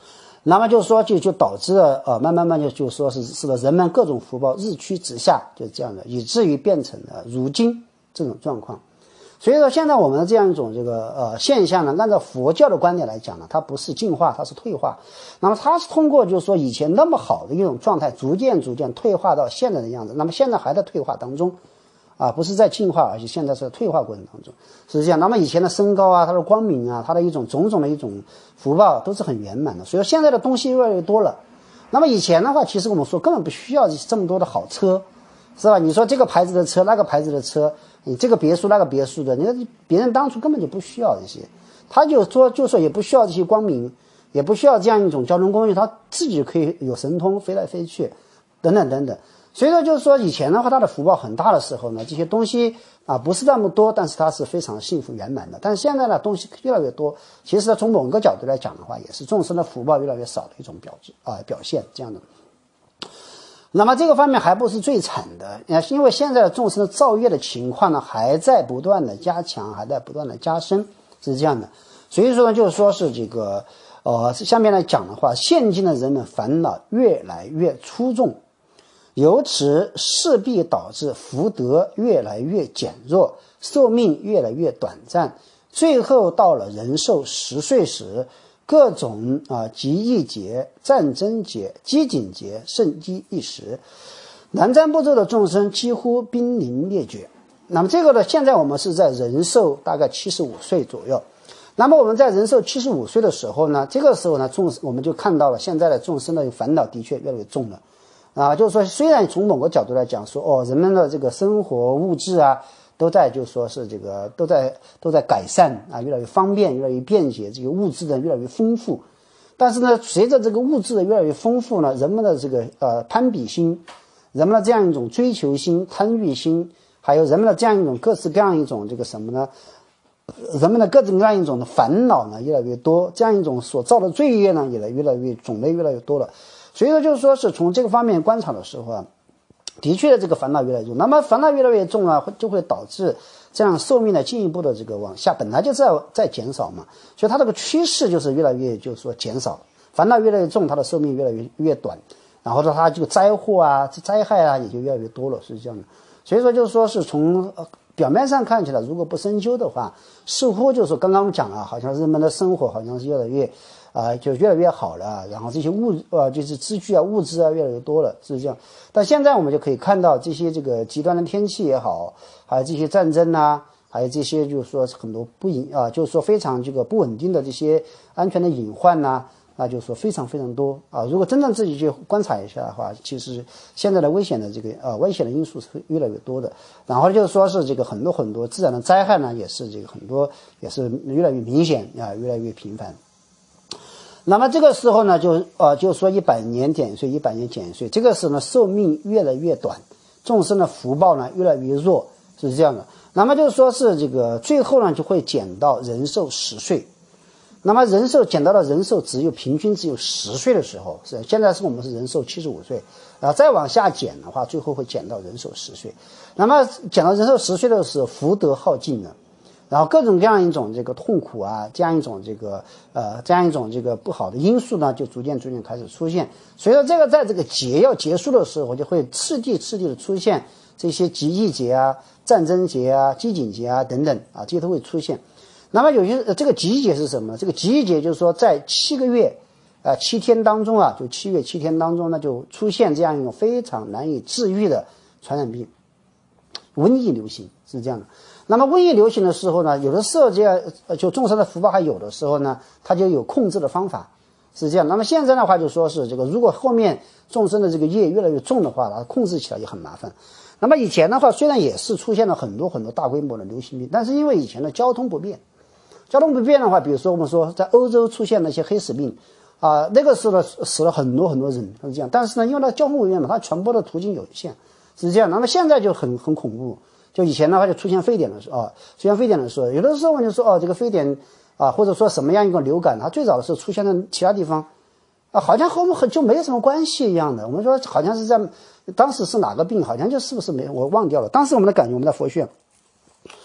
那么就是说就就导致了呃慢慢慢就就说是使得人们各种福报日趋直下，就是这样的，以至于变成了如今这种状况。所以说现在我们的这样一种这个呃现象呢，按照佛教的观点来讲呢，它不是进化，它是退化。那么它是通过就是说以前那么好的一种状态，逐渐逐渐退化到现在的样子。那么现在还在退化当中，啊，不是在进化，而且现在是在退化过程当中，是这样。那么以前的身高啊，它的光明啊，它的一种种种的一种福报都是很圆满的。所以说现在的东西越来越多了。那么以前的话，其实我们说根本不需要这么多的好车，是吧？你说这个牌子的车，那个牌子的车，你这个别墅那个别墅的，你看别人当初根本就不需要这些，他就说就说也不需要这些光明，也不需要这样一种交通工具，他自己可以有神通飞来飞去，等等等等。所以说就是说以前的话，他的福报很大的时候呢，这些东西啊不是那么多，但是它是非常幸福圆满的。但是现在呢，东西越来越多，其实从某个角度来讲的话，也是众生的福报越来越少的一种表啊表现这样的。那么这个方面还不是最惨的，因为现在的众生的造业的情况呢，还在不断的加强，还在不断的加深，是这样的。所以说呢，就是说是这个呃下面来讲的话，现今的人们烦恼越来越粗重。由此势必导致福德越来越减弱，寿命越来越短暂，最后到了人寿十岁时，各种啊极易劫、战争劫、饥馑劫盛极一时，南瞻部洲的众生几乎濒临灭绝。那么这个呢，现在我们是在人寿大概七十五岁左右。那么我们在人寿七十五岁的时候呢，这个时候呢，众我们就看到了现在的众生的烦恼的确越来越重了。啊，就是说，虽然从某个角度来讲说，哦，人们的这个生活物质啊，都在就是说是这个都在都在改善啊，越来越方便，越来越便捷，这个物质呢越来越丰富。但是呢，随着这个物质的越来越丰富呢，人们的这个呃攀比心，人们的这样一种追求心、贪欲心，还有人们的这样一种各式各样一种这个什么呢？人们的各种各样一种的烦恼呢越来越多，这样一种所造的罪业呢也来越来越种类越来越多了。所以说就是说是从这个方面观察的时候啊，的确的这个烦恼越来越重。那么烦恼越来越重啊，就会导致这样寿命的进一步的这个往下，本来就在在减少嘛，所以它这个趋势就是越来越就是说减少，烦恼越来越重，它的寿命越来越越短，然后呢它这个灾祸啊、灾害啊也就越来越多了，是这样的。所以说就是说是从呃表面上看起来，如果不深究的话，似乎就是说刚刚我们讲了，好像人们的生活好像是越来越啊、呃，就越来越好了，然后这些物呃就是资具啊、物资啊越来越多了，是这样。但现在我们就可以看到这些这个极端的天气也好，还有这些战争啊，还有这些就是说很多不隐啊，就是说非常这个不稳定的这些安全的隐患呐、啊。那就是说非常非常多啊！如果真正自己去观察一下的话，其实现在的危险的这个呃危险的因素是越来越多的。然后就是说是这个很多很多自然的灾害呢，也是这个很多也是越来越明显啊，越来越频繁。那么这个时候呢，就呃就是说一百年减一岁，一百年减一岁，这个时候呢寿命越来越短，众生的福报呢越来越弱，是这样的。那么就是说是这个最后呢就会减到人寿十岁。那么人寿减到了人寿只有平均只有十岁的时候，是现在是我们是人寿七十五岁，然后再往下减的话，最后会减到人寿十岁。那么减到人寿十岁的时候，福德耗尽了，然后各种各样一种这个痛苦啊，这样一种这个呃这样一种这个不好的因素呢，就逐渐逐渐开始出现。所以说这个在这个劫要结束的时候，就会次第次第的出现这些极易劫啊、战争劫啊、饥馑劫啊等等啊，这些都会出现。那么有些、呃、这个极易劫是什么呢？这个极易劫就是说在七个月啊、呃、七天当中啊，就七月七天当中呢，就出现这样一种非常难以治愈的传染病，瘟疫流行，是这样的。那么瘟疫流行的时候呢，有的时候这样就众生的福报还有的时候呢，它就有控制的方法，是这样。那么现在的话就说是这个，如果后面众生的这个业越来越重的话，它控制起来也很麻烦。那么以前的话虽然也是出现了很多很多大规模的流行病，但是因为以前的交通不便，交通不便的话，比如说我们说在欧洲出现那些黑死病啊、呃，那个时候呢死了很多很多人，是这样。但是呢，因为它交通不便嘛，它传播的途径有限，是这样。那么现在就很很恐怖，就以前的话就出现非典的时候啊，出现非典的时候，有的时候我们就说哦，这个非典啊，或者说什么样一个流感，它最早的时候出现在其他地方啊，好像和我们很就没有什么关系一样的。我们说好像是在当时是哪个病，好像就是不是没我忘掉了。当时我们的感觉，我们的佛学。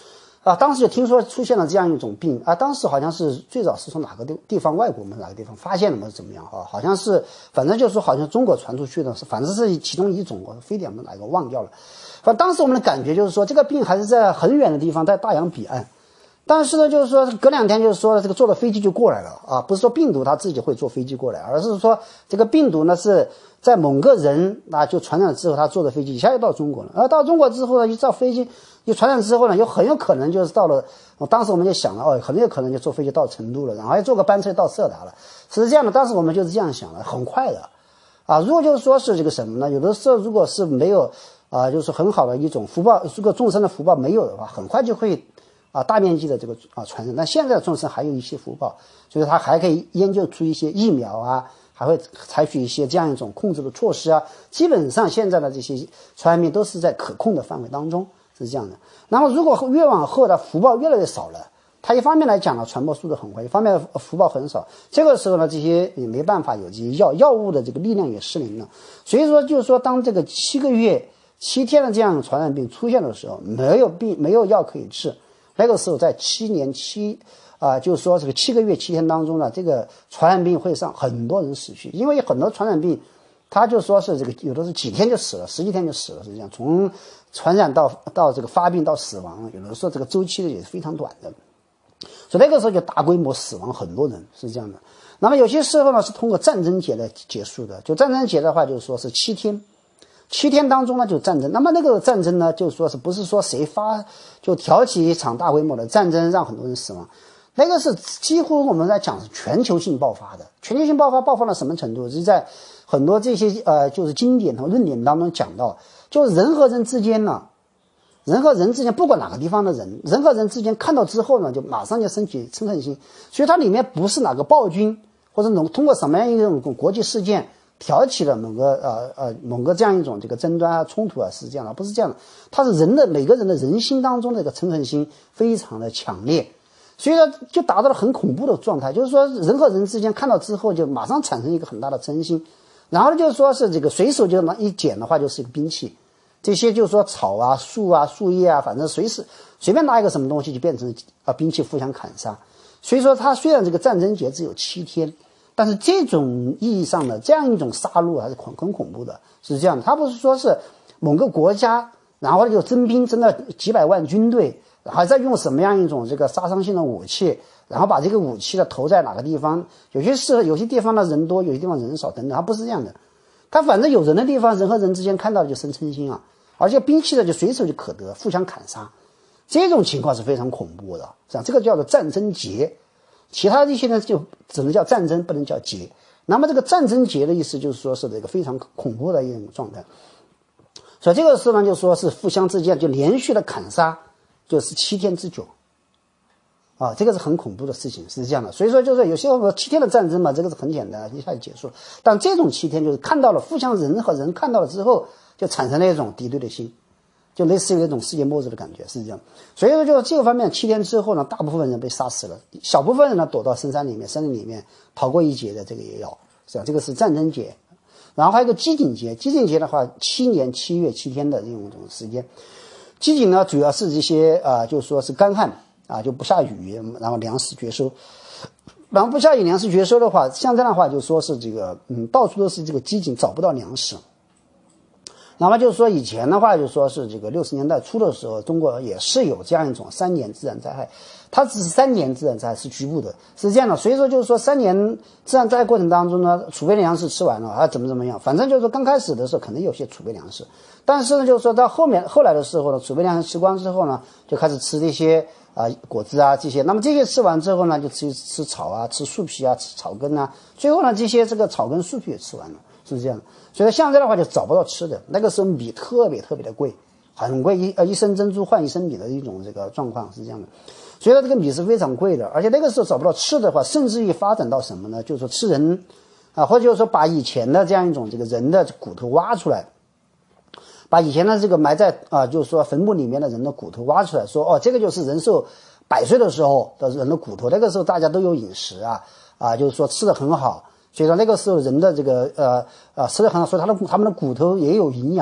啊，当时就听说出现了这样一种病啊，当时好像是最早是从哪个地地方，外国们哪个地方发现了吗？怎么样啊？好像是，反正就是说好像中国传出去的是，反正是其中一种，非典的哪个忘掉了。反正当时我们的感觉就是说，这个病还是在很远的地方，在大洋彼岸。但是呢，就是说隔两天就是说这个坐了飞机就过来了啊，不是说病毒它自己会坐飞机过来，而是说这个病毒呢是在某个人啊就传染之后，他坐的飞机一下就到中国了，而到中国之后呢，一造飞机就传染之后呢，就很有可能就是到了，当时我们就想了哦，很有可能就坐飞机到成都了，然后又坐个班车到色达了，是这样的。当时我们就是这样想的，很快的啊。如果就是说是这个什么呢？有的时候如果是没有啊，就是很好的一种福报，如果众生的福报没有的话，很快就会。啊，大面积的这个啊传染，但现在的众生还有一些福报，所以他还可以研究出一些疫苗啊，还会采取一些这样一种控制的措施啊。基本上现在的这些传染病都是在可控的范围当中，是这样的。那么如果越往后的福报越来越少了，它一方面来讲呢，传播速度很快，一方面福报很少，这个时候呢，这些也没办法有这些药药物的这个力量也失灵了。所以说，就是说，当这个七个月七天的这样的传染病出现的时候，没有病没有药可以治。那个时候在七年七啊、呃，就是说这个七个月七天当中呢，这个传染病会上很多人死去，因为很多传染病，它就说是这个有的是几天就死了，十几天就死了，是这样。从传染到到这个发病到死亡，有的时候这个周期也是非常短的，所以那个时候就大规模死亡很多人，是这样的。那么有些时候呢是通过战争节来结束的，就战争节的话就是说是七天。七天当中呢就战争，那么那个战争呢就是说是不是说谁发就挑起一场大规模的战争让很多人死亡，那个是几乎我们在讲是全球性爆发的。全球性爆发爆发到什么程度，是在很多这些呃就是经典和论点当中讲到，就是人和人之间呢，人和人之间不管哪个地方的人，人和人之间看到之后呢就马上就升起嗔恨心，所以它里面不是哪个暴君或者通过什么样一种国际事件挑起了某个呃呃某个这样一种这个争端啊冲突啊，是这样的，不是这样的，它是人的每个人的人心当中的这个嗔恨心非常的强烈，所以呢就达到了很恐怖的状态，就是说人和人之间看到之后就马上产生一个很大的嗔恨心，然后就是说是这个随手就拿一捡的话就是一个兵器，这些就是说草啊树啊树叶啊，反正随时随便拿一个什么东西就变成啊兵器互相砍杀。所以说它虽然这个战争节只有七天。但是这种意义上的这样一种杀戮还是很很恐怖的，是这样的。他不是说是某个国家，然后就征兵征了几百万军队，然后再用什么样一种这个杀伤性的武器，然后把这个武器的投在哪个地方，有些是有些地方的人多，有些地方人少等等，它不是这样的。他反正有人的地方，人和人之间看到的就生嗔心啊，而且兵器的就随手就可得，互相砍杀，这种情况是非常恐怖的，是吧？这个叫做战争节。其他这些呢就只能叫战争，不能叫节。那么这个战争节的意思就是说是这个非常恐怖的一种状态。所以这个时候呢就说是互相之间就连续的砍杀，就是七天之久啊，这个是很恐怖的事情，是这样的。所以说就是有些说七天的战争嘛，这个是很简单，一下就结束了。但这种七天就是看到了互相人和人看到了之后，就产生了一种敌对的心。就类似于一种世界末日的感觉，是这样。所以说就这个方面，七天之后呢，大部分人被杀死了，小部分人呢躲到深山里面、森林里面逃过一劫的，这个也有，是吧？这个是战争节。然后还有一个饥馑节，饥馑节的话，七年七月七天的这种时间。饥馑呢，主要是这些啊、呃，就是说是干旱啊，就不下雨，然后粮食绝收。然后不下雨，粮食绝收的话，像这样的话，就说是这个嗯，到处都是这个饥馑，找不到粮食。那么就是说以前的话就说是这个六十年代初的时候，中国也是有这样一种三年自然灾害，它只是三年自然灾害是局部的，是这样的。所以说就是说三年自然灾害过程当中呢，储备粮食吃完了啊，怎么怎么样，反正就是说刚开始的时候可能有些储备粮食，但是呢就是说到后面后来的时候呢，储备粮食吃光之后呢，就开始吃这些啊果子啊这些，那么这些吃完之后呢，就吃吃草啊，吃树皮啊，吃草根啊，最后呢这些这个草根树皮也吃完了，是这样的。所以像这样的话就找不到吃的，那个时候米特别特别的贵，很贵，一呃一升珍珠换一升米的一种这个状况是这样的。所以说这个米是非常贵的，而且那个时候找不到吃的话，甚至于发展到什么呢？就是说吃人啊，或者就是说把以前的这样一种这个人的骨头挖出来，把以前的这个埋在啊，就是说坟墓里面的人的骨头挖出来，说哦，这个就是人寿百岁的时候的人的骨头，那个时候大家都有饮食啊啊，就是说吃的很好。所以说那个时候人的这个呃呃吃的很好，所以他的他们的骨头也有营养，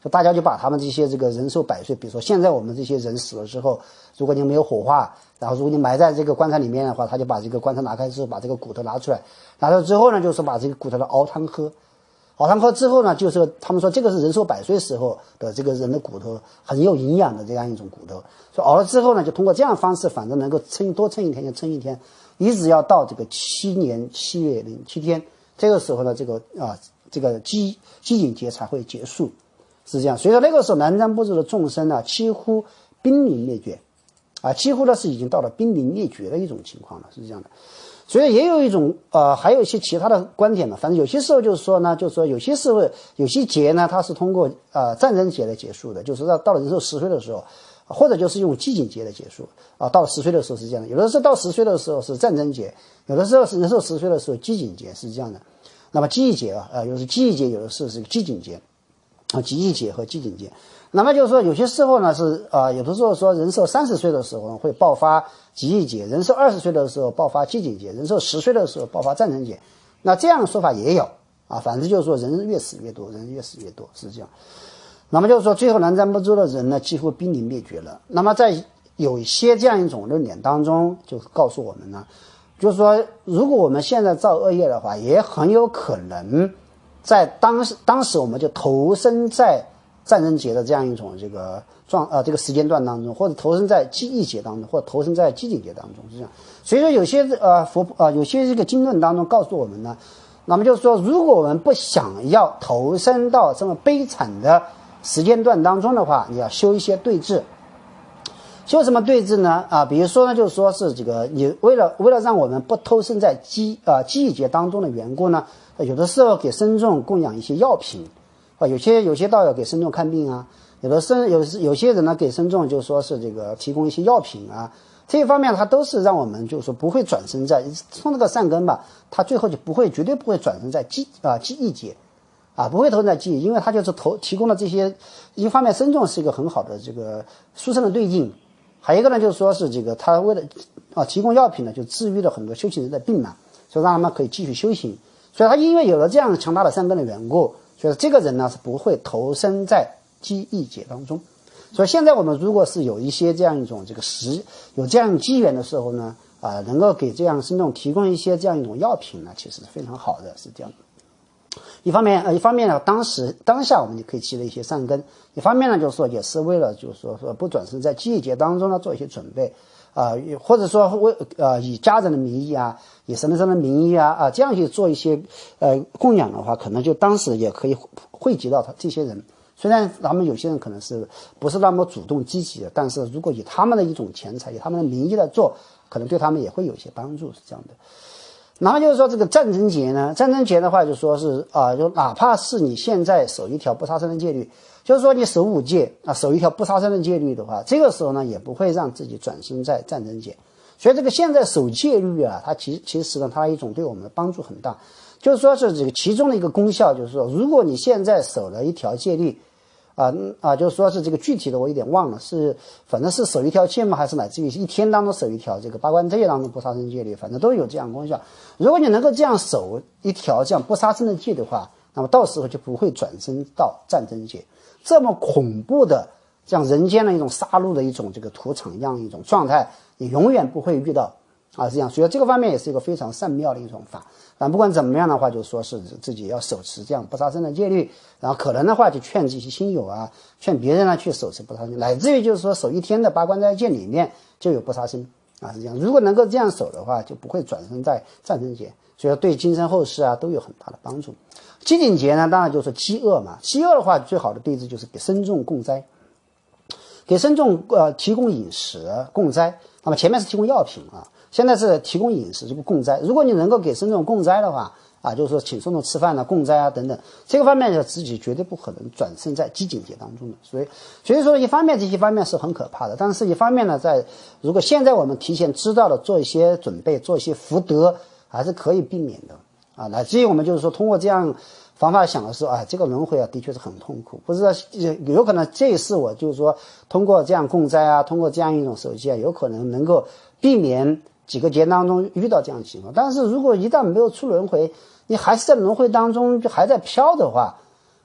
就大家就把他们这些这个人寿百岁，比如说现在我们这些人死了之后，如果你没有火化，然后如果你埋在这个棺材里面的话，他就把这个棺材拿开之后，把这个骨头拿出来，拿出来之后呢，就是把这个骨头的熬汤喝，熬汤喝之后呢，就是他们说这个是人寿百岁时候的这个人的骨头，很有营养的这样一种骨头，所以熬了之后呢，就通过这样的方式，反正能够撑多撑一天就撑一天，一直要到这个七年七月零七天，这个时候呢，这个啊这个饥饥馑节才会结束。是这样，所以说那个时候南瞻部洲的众生呢，几乎濒临灭绝，啊，几乎呢是已经到了濒临灭绝的一种情况了，是这样的。所以也有一种呃，还有一些其他的观点嘛，反正有些时候就是说呢，就是说有些时候有些劫呢，它是通过呃战争劫来结束的，就是到到了人寿十岁的时候，或者就是用饥馑劫来结束啊，到了十岁的时候是这样的，有的是到十岁的时候是战争劫，有的时候是人寿十岁的时候饥馑劫是这样的。那么饥馑劫啊，呃，有的是饥馑劫，有的是是饥馑劫。啊，饥馑劫和饥馑劫，那么就是说，有些时候呢是啊、呃，有的时候说人寿三十岁的时候会爆发饥馑劫，人寿二十岁的时候爆发饥馑劫，人寿十岁的时候爆发战争劫，那这样的说法也有啊，反正就是说人越死越多，人越死越多是这样。那么就是说，最后南瞻部洲的人呢，几乎濒临灭绝了。那么在有一些这样一种论点当中，就告诉我们呢，就是说，如果我们现在造恶业的话，也很有可能。在当时，当时我们就投身在战争劫的这样一种这个状呃这个时间段当中，或者投身在饥馑劫当中，或者投身在饥馑劫当中，是这样。所以说，有些呃佛呃有些这个经论当中告诉我们呢，那么就是说，如果我们不想要投身到这么悲惨的时间段当中的话，你要修一些对治。修什么对治呢？啊，比如说呢，就是说是这个你为了为了让我们不投身在饥啊饥馑劫当中的缘故呢。有的时候给僧众供养一些药品，啊，有些有些道友给僧众看病啊，有的僧有有些人呢给僧众就说是这个提供一些药品啊，这一方面它都是让我们就是说不会转生在从那个善根吧，它最后就不会绝对不会转生在饥啊饥馑劫，啊不会投身在饥馑，因为它就是投提供了这些，一方面僧众是一个很好的这个殊胜的对应，还有一个呢就是说是这个他为了啊提供药品呢，就治愈了很多修行人的病嘛，所以让他们可以继续修行。所以他因为有了这样强大的善根的缘故，所以这个人呢是不会投身在饥馑劫当中。所以现在我们如果是有一些这样一种这个时有这样机缘的时候呢，啊、呃，能够给这样僧众提供一些这样一种药品呢，其实是非常好的，是这样的。一方面呃，一方面呢，当时当下我们就可以积了一些善根；一方面呢，就是说也是为了就是说说不转生在饥馑劫当中呢做一些准备。啊、呃，或者说为呃以家人的名义啊，以神僧的名义啊啊这样去做一些呃供养的话，可能就当时也可以惠及到他这些人。虽然他们有些人可能是不是那么主动积极的，但是如果以他们的一种钱财，以他们的名义来做，可能对他们也会有一些帮助，是这样的。然后就是说这个战争劫呢，战争劫的话就说是啊，就哪怕是你现在守一条不杀生的戒律。就是说你守五戒啊，守一条不杀生的戒律的话，这个时候呢也不会让自己转生在战争劫。所以这个现在守戒律啊，它其实其实呢它一种对我们的帮助很大。就是说是这个其中的一个功效，就是说如果你现在守了一条戒律啊啊，就是说是这个具体的我有点忘了，是反正是守一条戒吗？还是乃至于一天当中守一条这个八关斋当中不杀生戒律，反正都有这样功效。如果你能够这样守一条这样不杀生的戒的话，那么到时候就不会转生到战争劫。这么恐怖的这样人间的一种杀戮的一种这个屠场一样一种状态，你永远不会遇到啊，这样。所以这个方面也是一个非常善妙的一种法。但不管怎么样的话，就说是自己要守持这样不杀生的戒律，然后可能的话就劝这些亲友啊，劝别人呢去守持不杀生，乃至于就是说守一天的八关斋戒里面就有不杀生啊，是这样。如果能够这样守的话，就不会转生在战争劫，所以对今生后世啊都有很大的帮助。饥馑劫呢，当然就是饥饿嘛。饥饿的话，最好的对治就是给僧众供斋，给僧众呃提供饮食供斋。那么前面是提供药品啊，现在是提供饮食，这个供斋。如果你能够给僧众供斋的话啊，就是说请僧众吃饭呢、供斋啊等等，这个方面呢自己绝对不可能转生在饥馑劫当中的。所以，所以说一方面这些方面是很可怕的，但是一方面呢，在如果现在我们提前知道了，做一些准备，做一些福德，还是可以避免的。啊，乃至于我们就是说通过这样方法想的时候，啊，这个轮回啊的确是很痛苦，不知道有可能这一次我就是说通过这样供斋啊，通过这样一种手机啊，有可能能够避免几个劫当中遇到这样的情况。但是如果一旦没有出轮回，你还是在轮回当中就还在飘的话，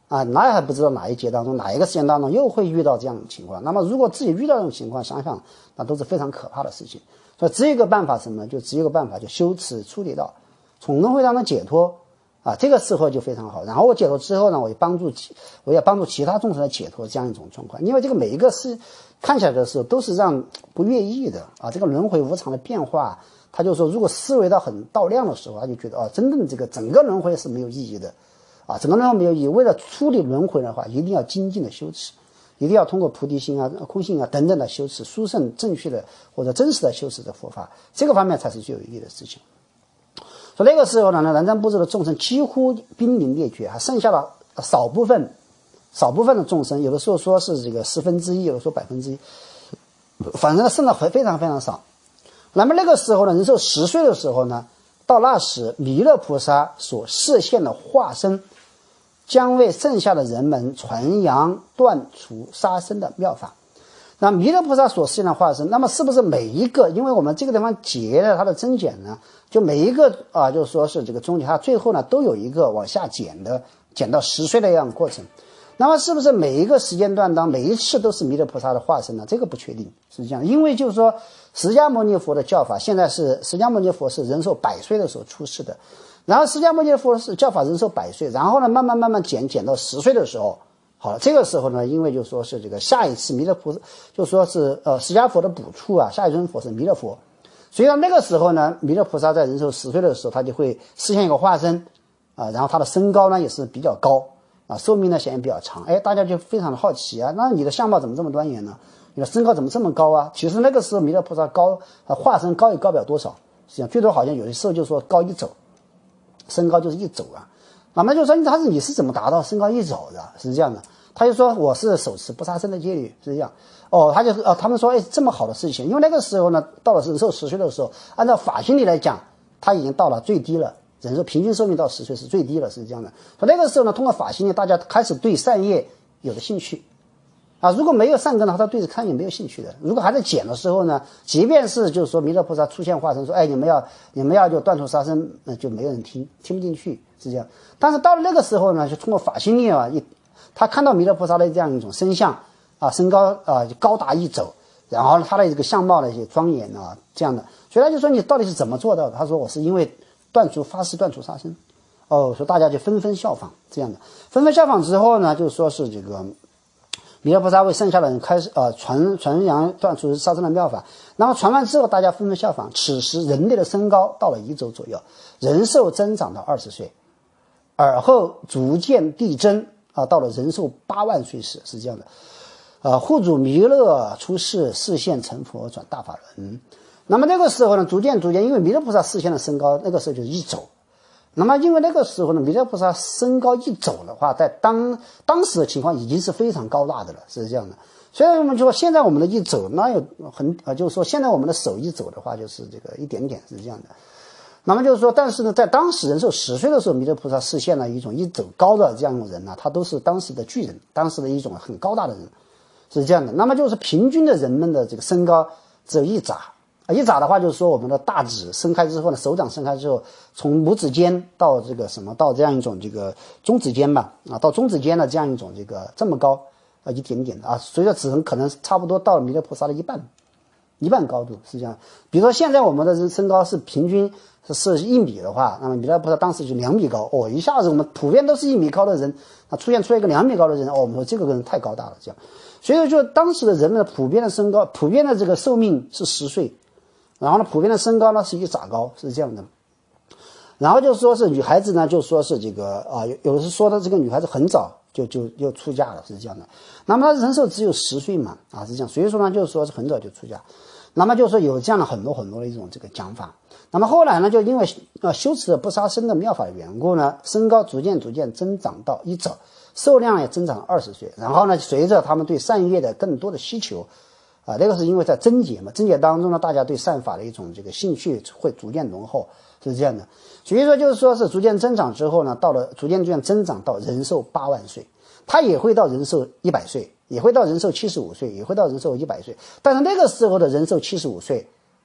啊，哪也还不知道哪一节当中哪一个时间当中又会遇到这样的情况。那么如果自己遇到这种情况，想想那都是非常可怕的事情。所以只有一个办法什么呢？就只有一个办法，就修持出离道，从轮回当中解脱啊，这个时候就非常好。然后我解脱之后呢，我也帮助其我也帮助其他众生来解脱这样一种状况。因为这个每一个是看起来的时候都是让不愿意的啊，这个轮回无常的变化，他就说如果思维到很到量的时候，他就觉得哦，真正这个整个轮回是没有意义的。啊，整个轮回没有意义。为了处理轮回的话，一定要精进的修持，一定要通过菩提心啊、空性啊等等的修持，殊胜正确的或者真实的修持的佛法，这个方面才是最有意义的事情。所以那个时候呢，南瞻部洲的众生几乎濒临灭绝，还剩下了少部分、少部分的众生，有的时候说是这个十分之一，有的说百分之一，反正剩的非常非常少。那么那个时候呢，人寿十岁的时候呢，到那时弥勒菩萨所示现的化身，将为剩下的人们传扬断除杀生的妙法。那弥勒菩萨所示现的化身，那么是不是每一个，因为我们这个地方结了它的增减呢，就每一个啊，就是说是这个终结，它最后呢都有一个往下减的，减到十岁的这样的过程。那么是不是每一个时间段当每一次都是弥勒菩萨的化身呢？这个不确定，是这样。因为就是说释迦牟尼佛的教法，现在是释迦牟尼佛是人寿百岁的时候出世的，然后释迦牟尼佛是教法人寿百岁，然后呢慢慢慢慢减减到十岁的时候，好了，这个时候呢，因为就说是这个下一次弥勒菩萨，就说是呃释迦佛的补处啊，下一尊佛是弥勒佛，所以呢那个时候呢，弥勒菩萨在人寿十岁的时候，他就会实现一个化身啊，然后他的身高呢也是比较高啊，寿命呢显然比较长。哎，大家就非常的好奇啊，那你的相貌怎么这么端严呢？你的身高怎么这么高啊？其实那个时候弥勒菩萨高啊，化身高也高不了多少，实际上最多好像有的时候就说高一肘，身高就是一肘啊。那么就说他是你是怎么达到身高一肘的？是这样的，他就说我是手持不杀生的戒律，是这样。哦，他就哦，他们说哎这么好的事情，因为那个时候呢，到了人寿十岁的时候，按照法心理来讲，他已经到了最低了。人寿平均寿命到十岁是最低了，是这样的。所以那个时候呢，通过法心力，大家开始对善业有了兴趣啊。如果没有善根的话，他对善业没有兴趣的。如果还在减的时候呢，即便是就是说弥勒菩萨出现化身说，哎，你们要你们要就断除杀生，那就没有人听，听不进去，是这样。但是到了那个时候呢，就通过法心力啊，一他看到弥勒菩萨的这样一种身相啊，身高啊高达一肘，然后他的这个相貌的一些庄严啊，这样的，所以他就说你到底是怎么做到的？他说我是因为断除发誓断除杀生，哦，说大家就纷纷效仿这样的，纷纷效仿之后呢，就说是这个弥勒菩萨为剩下的人开始呃传传扬断除杀生的妙法，然后传完之后，大家纷纷效仿。此时人类的身高到了一肘左右，人寿增长到二十岁，而后逐渐递增啊，到了人寿八万岁时是这样的。呃，护主弥勒出世，示现成佛，转大法轮。那么那个时候呢，逐渐逐渐，因为弥勒菩萨示现的身高，那个时候就是一肘。那么因为那个时候呢，弥勒菩萨身高一肘的话，在当当时的情况已经是非常高大的了，是这样的。所以我们就说，现在我们的一肘，那有很啊，就是说现在我们的手一肘的话，就是这个一点点是这样的。那么就是说，但是呢，在当时人寿十岁的时候，弥勒菩萨示现了一种一肘高的这样一种人呢、啊，他都是当时的巨人，当时的一种很高大的人，是这样的。那么就是平均的人们的这个身高只有一拃。啊，一拃的话就是说我们的大指伸开之后呢，手掌伸开之后，从拇指尖到这个什么，到这样一种这个中指尖吧，啊，到中指尖的这样一种这个这么高啊，一点点的啊，所以说只能可能差不多到了弥勒菩萨的一半，一半高度是这样。比如说现在我们的人身高是平均是是一米的话，那么弥勒菩萨当时就两米高哦，一下子我们普遍都是一米高的人，啊，出现出来一个两米高的人哦，我们说这个人太高大了这样。所以说当时的人们的普遍的身高，普遍的这个寿命是十岁。然后呢，普遍的身高呢是一拃高，是这样的。然后就说是女孩子呢，就说是这个啊，有有的是说的这个女孩子很早就就就出嫁了，是这样的。那么她人寿只有十岁嘛，啊是这样，所以说呢，就是说是很早就出嫁。那么就说有这样的很多很多的一种这个讲法。那么后来呢，就因为呃修持了不杀生的妙法的缘故呢，身高逐渐逐渐增长到一肘，寿量也增长了二十岁。然后呢，随着他们对善业的更多的需求。啊，那个是因为在增劫嘛，增劫当中呢，大家对善法的一种这个兴趣会逐渐浓厚，是这样的。所以说就是说是逐渐增长之后呢，到了逐渐逐渐增长到人寿八万岁，他也会到人寿一百岁，也会到人寿七十五岁，也会到人寿一百岁。但是那个时候的人寿七十五岁，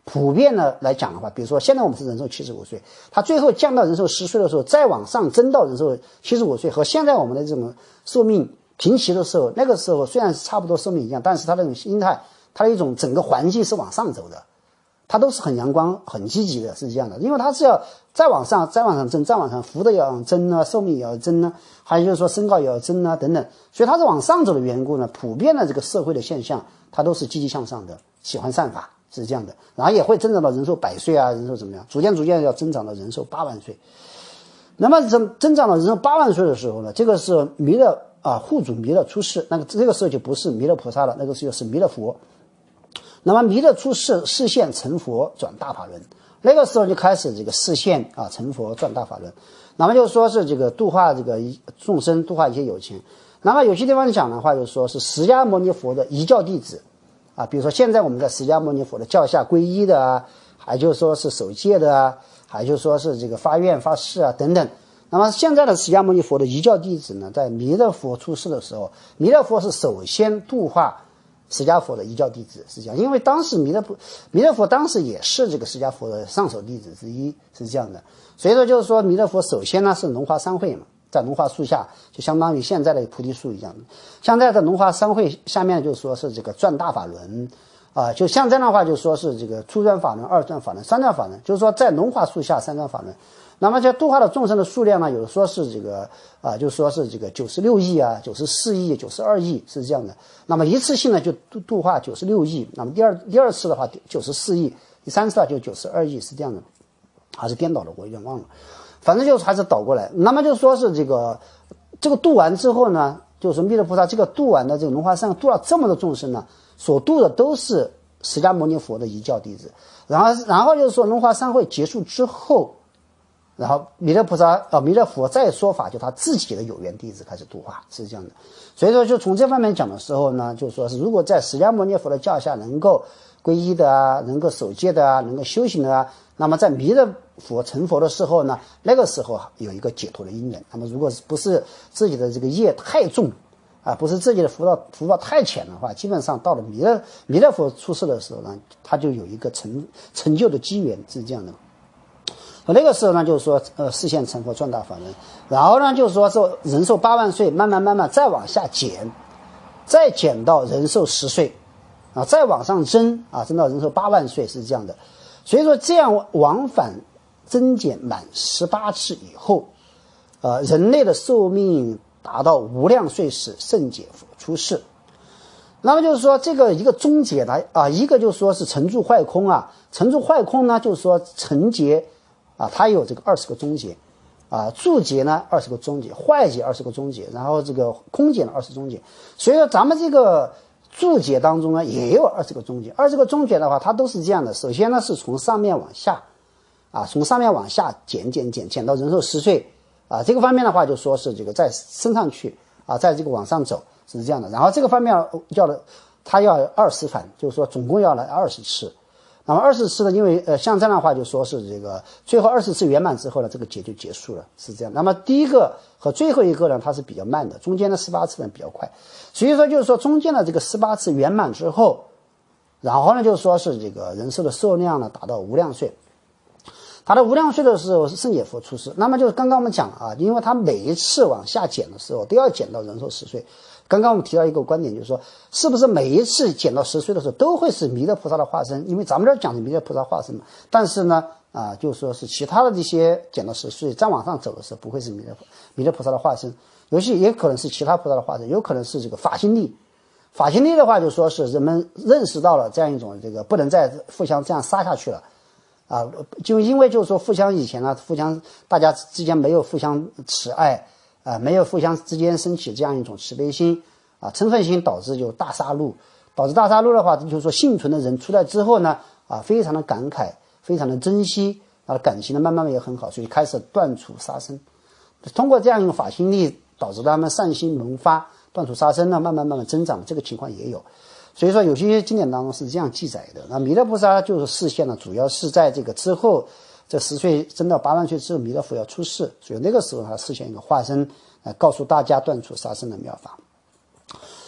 普遍的来讲的话，比如说现在我们是人寿七十五岁，他最后降到人寿十岁的时候，再往上增到人寿七十五岁，和现在我们的这种寿命平齐的时候，那个时候虽然是差不多寿命一样，但是他那种心态，他的一种整个环境是往上走的，他都是很阳光很积极的，是这样的。因为他是要再往上再往上增，再往上福德也要增啊，寿命也要增啊，还有就是说身高也要增啊等等，所以他是往上走的缘故呢，普遍的这个社会的现象他都是积极向上的，喜欢善法，是这样的。然后也会增长到人寿百岁啊，人寿怎么样，逐渐逐渐要增长到人寿八万岁。那么增增长到人寿八万岁的时候呢，这个是弥勒啊护主弥勒出世，那个这个时候就不是弥勒菩萨了，那个时候是弥勒佛。那么弥勒出世，示现成佛，转大法轮，那个时候就开始这个示现啊成佛转大法轮。那么就说是这个度化这个众生，度化一些有情。那么有些地方讲的话，就说是释迦牟尼佛的遗教弟子啊，比如说现在我们在释迦牟尼佛的教下皈依的啊，还就说是守戒的啊，还就说是这个发愿发誓啊等等。那么现在的释迦牟尼佛的遗教弟子呢，在弥勒佛出世的时候，弥勒佛是首先度化释迦佛的遗教弟子，是这样。因为当时弥勒佛弥勒佛当时也是这个释迦佛的上首弟子之一，是这样的。所以说就是说弥勒佛首先呢是龙华三会嘛，在龙华树下，就相当于现在的菩提树一样的。像在这龙华三会下面就说是这个转大法轮啊、呃，就像这样的话就说是这个初转法轮、二转法轮、三转法轮，就是说在龙华树下三转法轮。那么这度化的众生的数量呢，有说是这个啊、呃，就说是这个九十六亿啊、九十四亿、九十二亿，是这样的。那么一次性呢就度度化九十六亿，那么第二第二次的话九十四亿，第三次的话就九十二亿，是这样的，还是颠倒了，我有点忘了。反正就是还是倒过来。那么就说是这个这个度完之后呢，就是弥勒菩萨这个度完的这个龙华山度了这么多众生呢，所度的都是释迦牟尼佛的遗教弟子。然后然后就是说龙华山会结束之后，然后弥勒菩萨呃弥勒佛再说法，就他自己的有缘弟子开始度化，是这样的。所以说就从这方面讲的时候呢，就是说是如果在释迦牟尼佛的教下能够皈依的啊，能够守戒的啊，能够修行的啊，那么在弥勒佛成佛的时候呢，那个时候有一个解脱的因缘。那么如果不是自己的这个业太重啊，不是自己的福报福报太浅的话，基本上到了弥勒弥勒佛出世的时候呢，他就有一个成成就的机缘，是这样的。那个时候呢，就是说，呃，示现成佛转大法轮，然后呢，就是说，这人寿八万岁，慢慢慢慢再往下减，再减到人寿十岁，啊，再往上增啊，增到人寿八万岁，是这样的。所以说，这样往返增减满十八次以后，呃，人类的寿命达到无量岁时，圣解佛出世。那么就是说，这个一个终结呢，啊，一个就是说是成住坏空啊，成住坏空呢，就是说成劫。啊，它有这个二十个终结，啊，住劫呢二十个终结，坏劫二十个终结，然后这个空劫呢二十终结。所以说咱们这个住劫当中呢也有二十个终结，二十个终结的话，它都是这样的。首先呢是从上面往下，啊，从上面往下减减减减到人寿十岁，啊，这个方面的话就说是这个再升上去，啊，在这个往上走是这样的。然后这个方面要了，它要二十反，就是说总共要来二十次。那么二十次呢，因为呃像这样的话就说是这个最后二十次圆满之后呢，这个劫就结束了，是这样。那么第一个和最后一个呢，它是比较慢的，中间的十八次呢比较快。所以说就是说中间的这个十八次圆满之后，然后呢就说是这个人寿的寿量呢达到无量岁。他的无量岁的时候是圣解佛出世。那么就是刚刚我们讲啊，因为他每一次往下减的时候都要减到人寿十岁。刚刚我们提到一个观点，就是说是不是每一次减到十岁的时候都会是弥勒菩萨的化身？因为咱们这儿讲的弥勒菩萨化身嘛，但是呢啊，就说是其他的这些减到十岁再往上走的时候不会是弥勒弥勒菩萨的化身，尤其也可能是其他菩萨的化身，有可能是这个法心力。法心力的话就说是人们认识到了这样一种这个不能再互相这样杀下去了啊，就因为就是说互相以前呢互相大家之间没有互相慈爱啊，没有互相之间升起这样一种慈悲心啊，嗔恨心，导致就大杀戮，导致大杀戮的话，就是说幸存的人出来之后呢，啊，非常的感慨，非常的珍惜，啊，感情呢慢慢也很好，所以开始断除杀生。通过这样一个法心力，导致他们善心萌发，断除杀生呢，慢慢慢慢增长，这个情况也有。所以说有些经典当中是这样记载的。那弥勒菩萨就是示现了，主要是在这个之后。这十岁升到八万岁之后，弥勒佛要出世，所以那个时候他示现一个化身，呃，告诉大家断除杀生的妙法。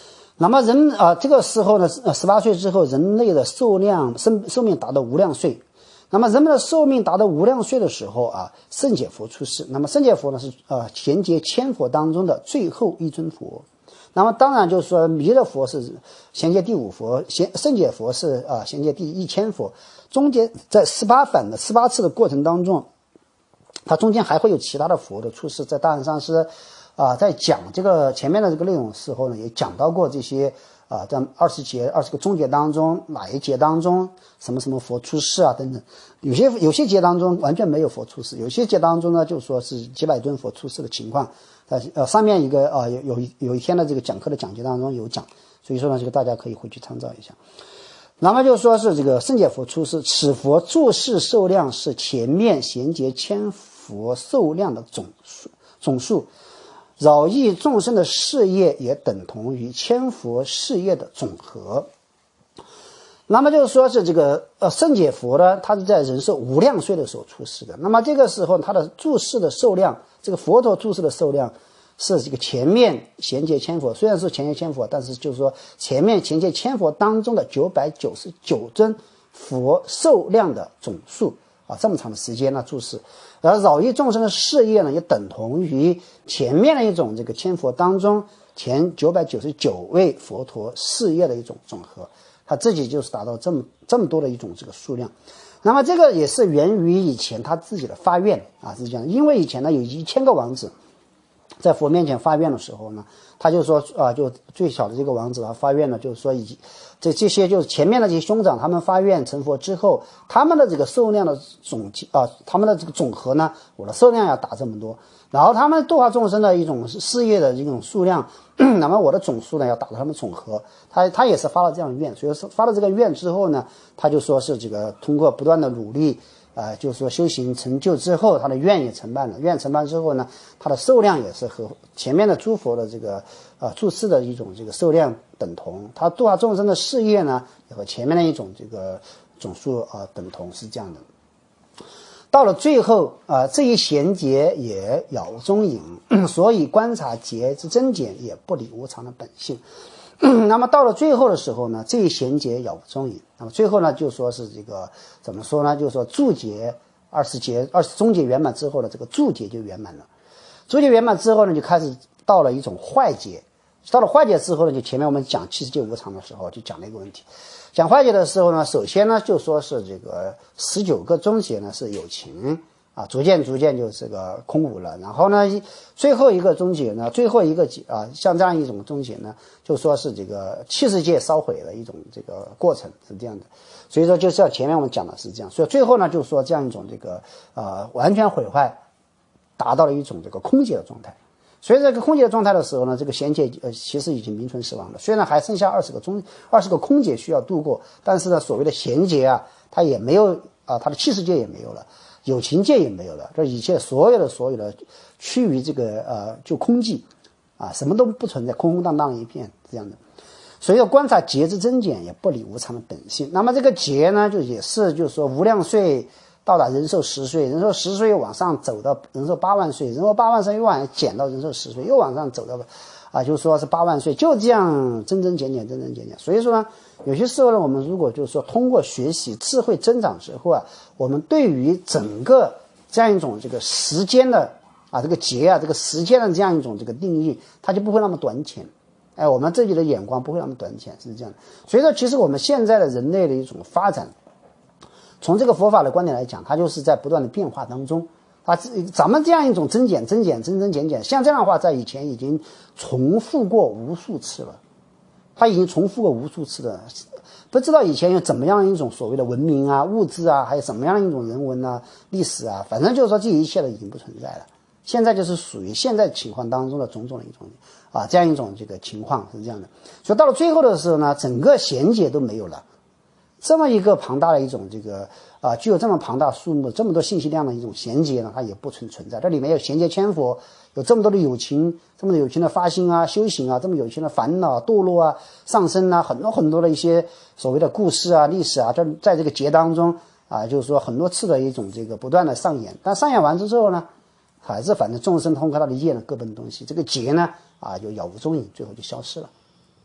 那么人啊、呃，这个时候呢，呃，十八岁之后，人类的寿量生寿命达到无量岁。那么人们的寿命达到无量岁的时候啊，圣解佛出世。那么圣解佛呢是呃衔接千佛当中的最后一尊佛。那么当然就是说弥勒佛是衔接第五佛，衔圣解佛是啊、呃、衔接第一千佛。中间在十八反的十八次的过程当中，它中间还会有其他的佛的出世。在大汉上师啊、呃、在讲这个前面的这个内容的时候呢，也讲到过这些。啊，在二十节、二十个中节当中，哪一节当中什么什么佛出世啊等等，有些有些节当中完全没有佛出世，有些节当中呢就说是几百吨佛出世的情况。呃，上面一个啊有有有一天的这个讲课的讲解当中有讲，所以说呢，这个大家可以回去参照一下。那么就说是这个圣解佛出世，此佛住世寿量是前面衔接千佛寿量的总数总数。饶益众生的事业也等同于千佛事业的总和。那么就是说是这个呃圣解佛呢，他是在人寿无量岁的时候出世的。那么这个时候他的住世的寿量，这个佛陀住世的寿量是这个前面衔接千佛，虽然是前接千佛，但是就是说前面衔接千佛当中的九百九十九尊佛寿量的总数啊，这么长的时间呢住世。而饶益众生的事业呢，也等同于前面的一种这个千佛当中前九百九十九位佛陀事业的一种总和，他自己就是达到这么这么多的一种这个数量。那么这个也是源于以前他自己的发愿啊，是这样。因为以前呢有一千个王子在佛面前发愿的时候呢，他就说啊，就最小的这个王子他发愿呢，就是说以这这些就是前面的这些兄长他们发愿成佛之后，他们的这个寿量的总啊，他们的这个总和呢，我的寿量要达这么多，然后他们度化众生的一种事业的这种数量，那么我的总数呢要达到他们总和。他他也是发了这样的愿，所以说发了这个愿之后呢，他就说是这个通过不断的努力。呃，就是说修行成就之后，他的愿也成办了。愿成办之后呢，他的寿量也是和前面的诸佛的这个呃住世的一种这个寿量等同。他度化众生的事业呢，也和前面的一种这个总数啊、呃、等同，是这样的。到了最后啊、呃，这一衔接也杳无踪影，所以观察劫之增减也不理无常的本性。那么到了最后的时候呢，这一衔接杳无踪影。那么最后呢，就说是这个怎么说呢？就是说注解二十节、二十中节圆满之后呢，这个注解就圆满了。注解圆满之后呢，就开始到了一种坏解。到了坏解之后呢，就前面我们讲七十界无常的时候就讲了一个问题。讲坏解的时候呢，首先呢就说是这个十九个中节呢是有情。啊，逐渐逐渐就这个空无了。然后呢，最后一个终结呢，最后一个啊，像这样一种终结呢，就说是这个七十界烧毁的一种这个过程，是这样的。所以说，就是要前面我们讲的是这样。所以最后呢，就是说这样一种这个呃完全毁坏，达到了一种这个空界的状态。所以这个空界的状态的时候呢，这个衔接呃其实已经名存实亡了。虽然还剩下二十个中二十个空界需要度过，但是呢，所谓的衔接啊，它也没有啊，它的七十界也没有了。有情界也没有了，这一切所有的所有的趋于这个呃就空寂啊，什么都不存在，空空荡荡一片这样的。所以要观察劫之增减，也不理无常的本性。那么这个劫呢，就也是就是说无量岁到达人寿十岁，人寿十岁又往上走到人寿八万岁，人寿八万岁又往减到人寿十岁，又往上走到啊，就是说是八万岁，就这样增增减减，增增减减。所以说呢，有些时候呢，我们如果就是说通过学习智慧增长之后啊，我们对于整个这样一种这个时间的啊这个劫啊这个时间的这样一种这个定义，它就不会那么短浅。哎，我们自己的眼光不会那么短浅，是这样的。所以说，其实我们现在的人类的一种发展，从这个佛法的观点来讲，它就是在不断的变化当中。啊，咱们这样一种增减增减增增减减，像这样的话，在以前已经重复过无数次了，它已经重复过无数次了。不知道以前有怎么样一种所谓的文明啊、物质啊，还有什么样一种人文啊、历史啊，反正就是说这一切的已经不存在了。现在就是属于现在情况当中的种种的一种啊这样一种这个情况是这样的。所以到了最后的时候呢，整个衔接都没有了。这么一个庞大的一种这个啊，具有这么庞大数目、这么多信息量的一种衔接呢，它也不存存在。这里面有衔接千佛，有这么多的有情，这么有情的发心啊、修行啊，这么有情的烦恼、堕落啊、上升啊，很多很多的一些所谓的故事啊、历史啊，这在这个劫当中啊，就是说很多次的一种这个不断的上演。但上演完之后呢，还是反正众生通过他的业呢，各奔东西，这个劫呢啊就杳无踪影，最后就消失了。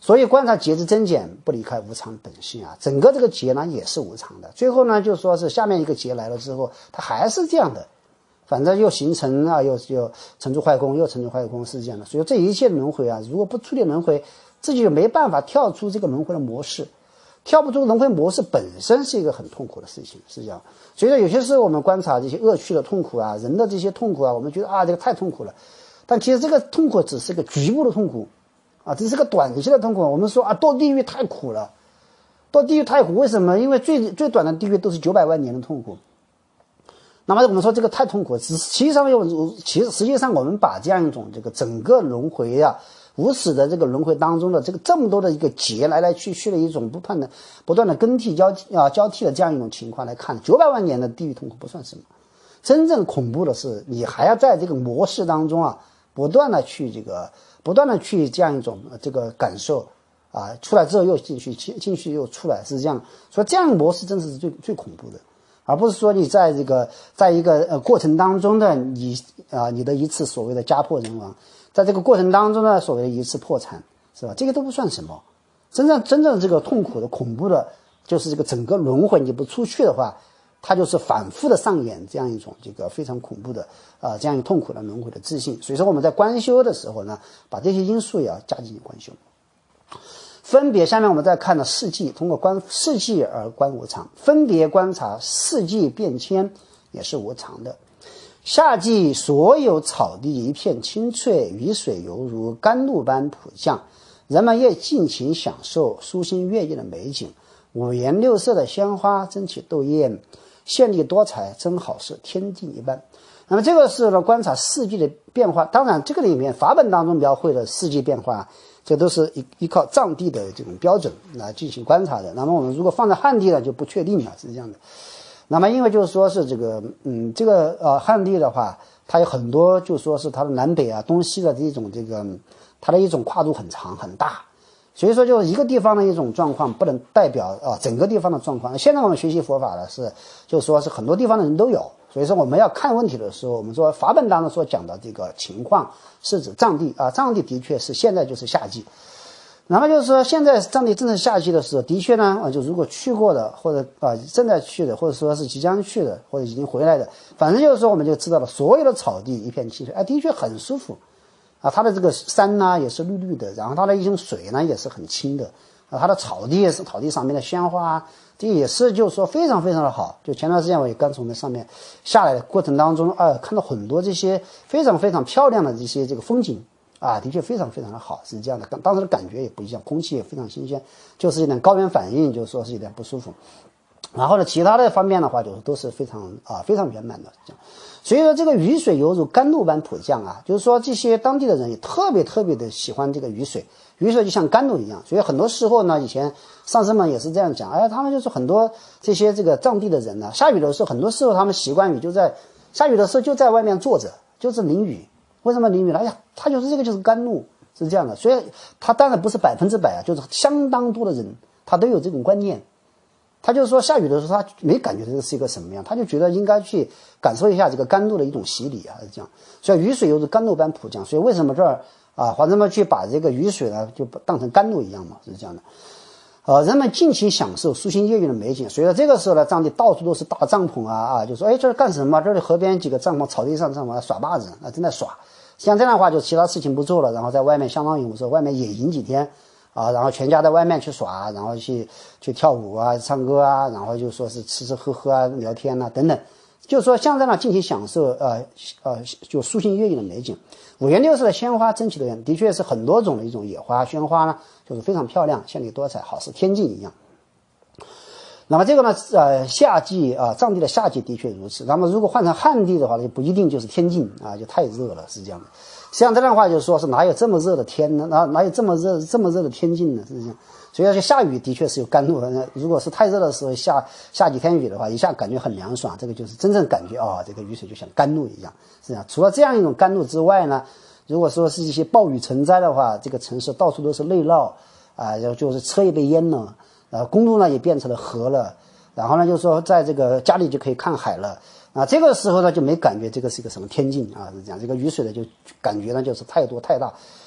所以观察劫之增减不离开无常本性啊，整个这个劫呢也是无常的，最后呢就说是下面一个劫来了之后，它还是这样的，反正又形成啊，又又成住坏空，又成住坏空，是这样的。所以这一切轮回啊，如果不处理轮回，自己就没办法跳出这个轮回的模式，跳不出轮回模式本身是一个很痛苦的事情，是这样。所以说有些时候我们观察这些恶趣的痛苦啊，人的这些痛苦啊，我们觉得啊这个太痛苦了，但其实这个痛苦只是个局部的痛苦。啊，这是个短期的痛苦。我们说啊，堕地狱太苦了，堕地狱太苦，为什么？因为最最短的地狱都是九百万年的痛苦。那么我们说这个太痛苦，实际上又其实实际上我们把这样一种这个整个轮回啊，无始的这个轮回当中的这个这么多的一个劫来来去去的一种不断的不断的更替交啊交替的这样一种情况来看，九百万年的地狱痛苦不算什么。真正恐怖的是，你还要在这个模式当中啊，不断的去这个。不断的去这样一种这个感受啊，出来之后又进去，进去又出来，是这样。所以这样的模式真的是最最恐怖的，而不是说你在这个在一个呃过程当中的你啊你的一次所谓的家破人亡，在这个过程当中的所谓的一次破产，是吧？这个都不算什么。真正真正这个痛苦的恐怖的，就是这个整个轮回你不出去的话，它就是反复的上演这样一种这个非常恐怖的啊、呃、这样一个痛苦的轮回的自信。所以说我们在观修的时候呢，把这些因素也要加进观修。分别下面我们再看的四季，通过观四季而观无常，分别观察四季变迁也是无常的。夏季所有草地一片青翠，雨水犹如甘露般普降，人们也尽情享受舒心悦意的美景。五颜六色的鲜花争奇斗艳，绚丽多彩，真好是天地一般。那么这个是呢观察四季的变化，当然这个里面法本当中描绘的四季变化，这都是依依靠藏地的这种标准来进行观察的。那么我们如果放在汉地呢就不确定了，是这样的。那么因为就是说是这个嗯这个呃汉地的话，它有很多就说是它的南北啊东西的这种这个它的一种跨度很长很大。所以说就一个地方的一种状况不能代表啊整个地方的状况。现在我们学习佛法的是就是说是很多地方的人都有，所以说我们要看问题的时候，我们说法本当中所讲的这个情况是指藏地啊，藏地的确是现在就是夏季。那么就是说现在藏地正是夏季的时候，的确呢啊就如果去过的或者啊正在去的，或者说是即将去的，或者已经回来的，反正就是说我们就知道了所有的草地一片青翠，哎的确很舒服。啊，它的这个山呢也是绿绿的，然后它的一种水呢也是很清的，啊，它的草地也是草地上面的鲜花，这也是就是说非常非常的好。就前段时间我也刚从那上面下来的过程当中，啊，看到很多这些非常非常漂亮的这些这个风景，啊，的确非常非常的好，是这样的。当时的感觉也不一样，空气也非常新鲜，就是有点高原反应，就是说是有点不舒服。然后呢，其他的方面的话，就是都是非常啊非常圆满的这样。所以说这个雨水犹如甘露般普降啊，就是说这些当地的人也特别特别的喜欢这个雨水，雨水就像甘露一样。所以很多时候呢，以前上师们也是这样讲，哎，他们就是很多这些这个藏地的人呢，下雨的时候，很多时候他们习惯于就在下雨的时候就在外面坐着，就是淋雨。为什么淋雨呢？哎呀，他就是这个就是甘露，是这样的。所以他当然不是百分之百啊，就是相当多的人他都有这种观念。他就是说下雨的时候他没感觉这个是一个什么样，他就觉得应该去感受一下这个甘露的一种洗礼啊，是这样。所以雨水又是甘露般普降，所以为什么这儿啊华人们去把这个雨水呢就当成甘露一样嘛，是这样的。呃，人们尽情享受舒心悦意的美景。所以说这个时候呢，藏地到处都是大帐篷啊啊，就说哎这是干什么？这里河边几个帐篷，草地上帐篷耍把子啊，正在耍。像这样的话就其他事情不做了，然后在外面相当于我说外面野营几天。啊，然后全家在外面去耍，然后去去跳舞啊、唱歌啊，然后就说是吃吃喝喝啊、聊天啊等等，就是说像这样尽情享受呃呃就舒心悦意的美景。五颜六色的鲜花争奇斗艳，的确是很多种的一种野花鲜花呢，就是非常漂亮，绚丽多彩，好似天境一样。那么这个呢，呃，夏季啊，藏地的夏季的确如此。那么如果换成汉地的话，就不一定就是天境啊，就太热了，是这样的。像这样的话，就是说是哪有这么热的天呢？哪哪有这么热这么热的天境呢？是这样。所以要是下雨的确是有甘露，如果是太热的时候下下几天雨的话，一下感觉很凉爽，这个就是真正感觉啊、哦，这个雨水就像甘露一样，是这样。除了这样一种甘露之外呢，如果说是一些暴雨成灾的话，这个城市到处都是内涝啊，然后就是车也被淹了，然后公路呢也变成了河了，然后呢就是说在这个家里就可以看海了。啊，这个时候呢就没感觉这个是一个什么天境啊，是这样。这个雨水的就感觉呢就是太多太大，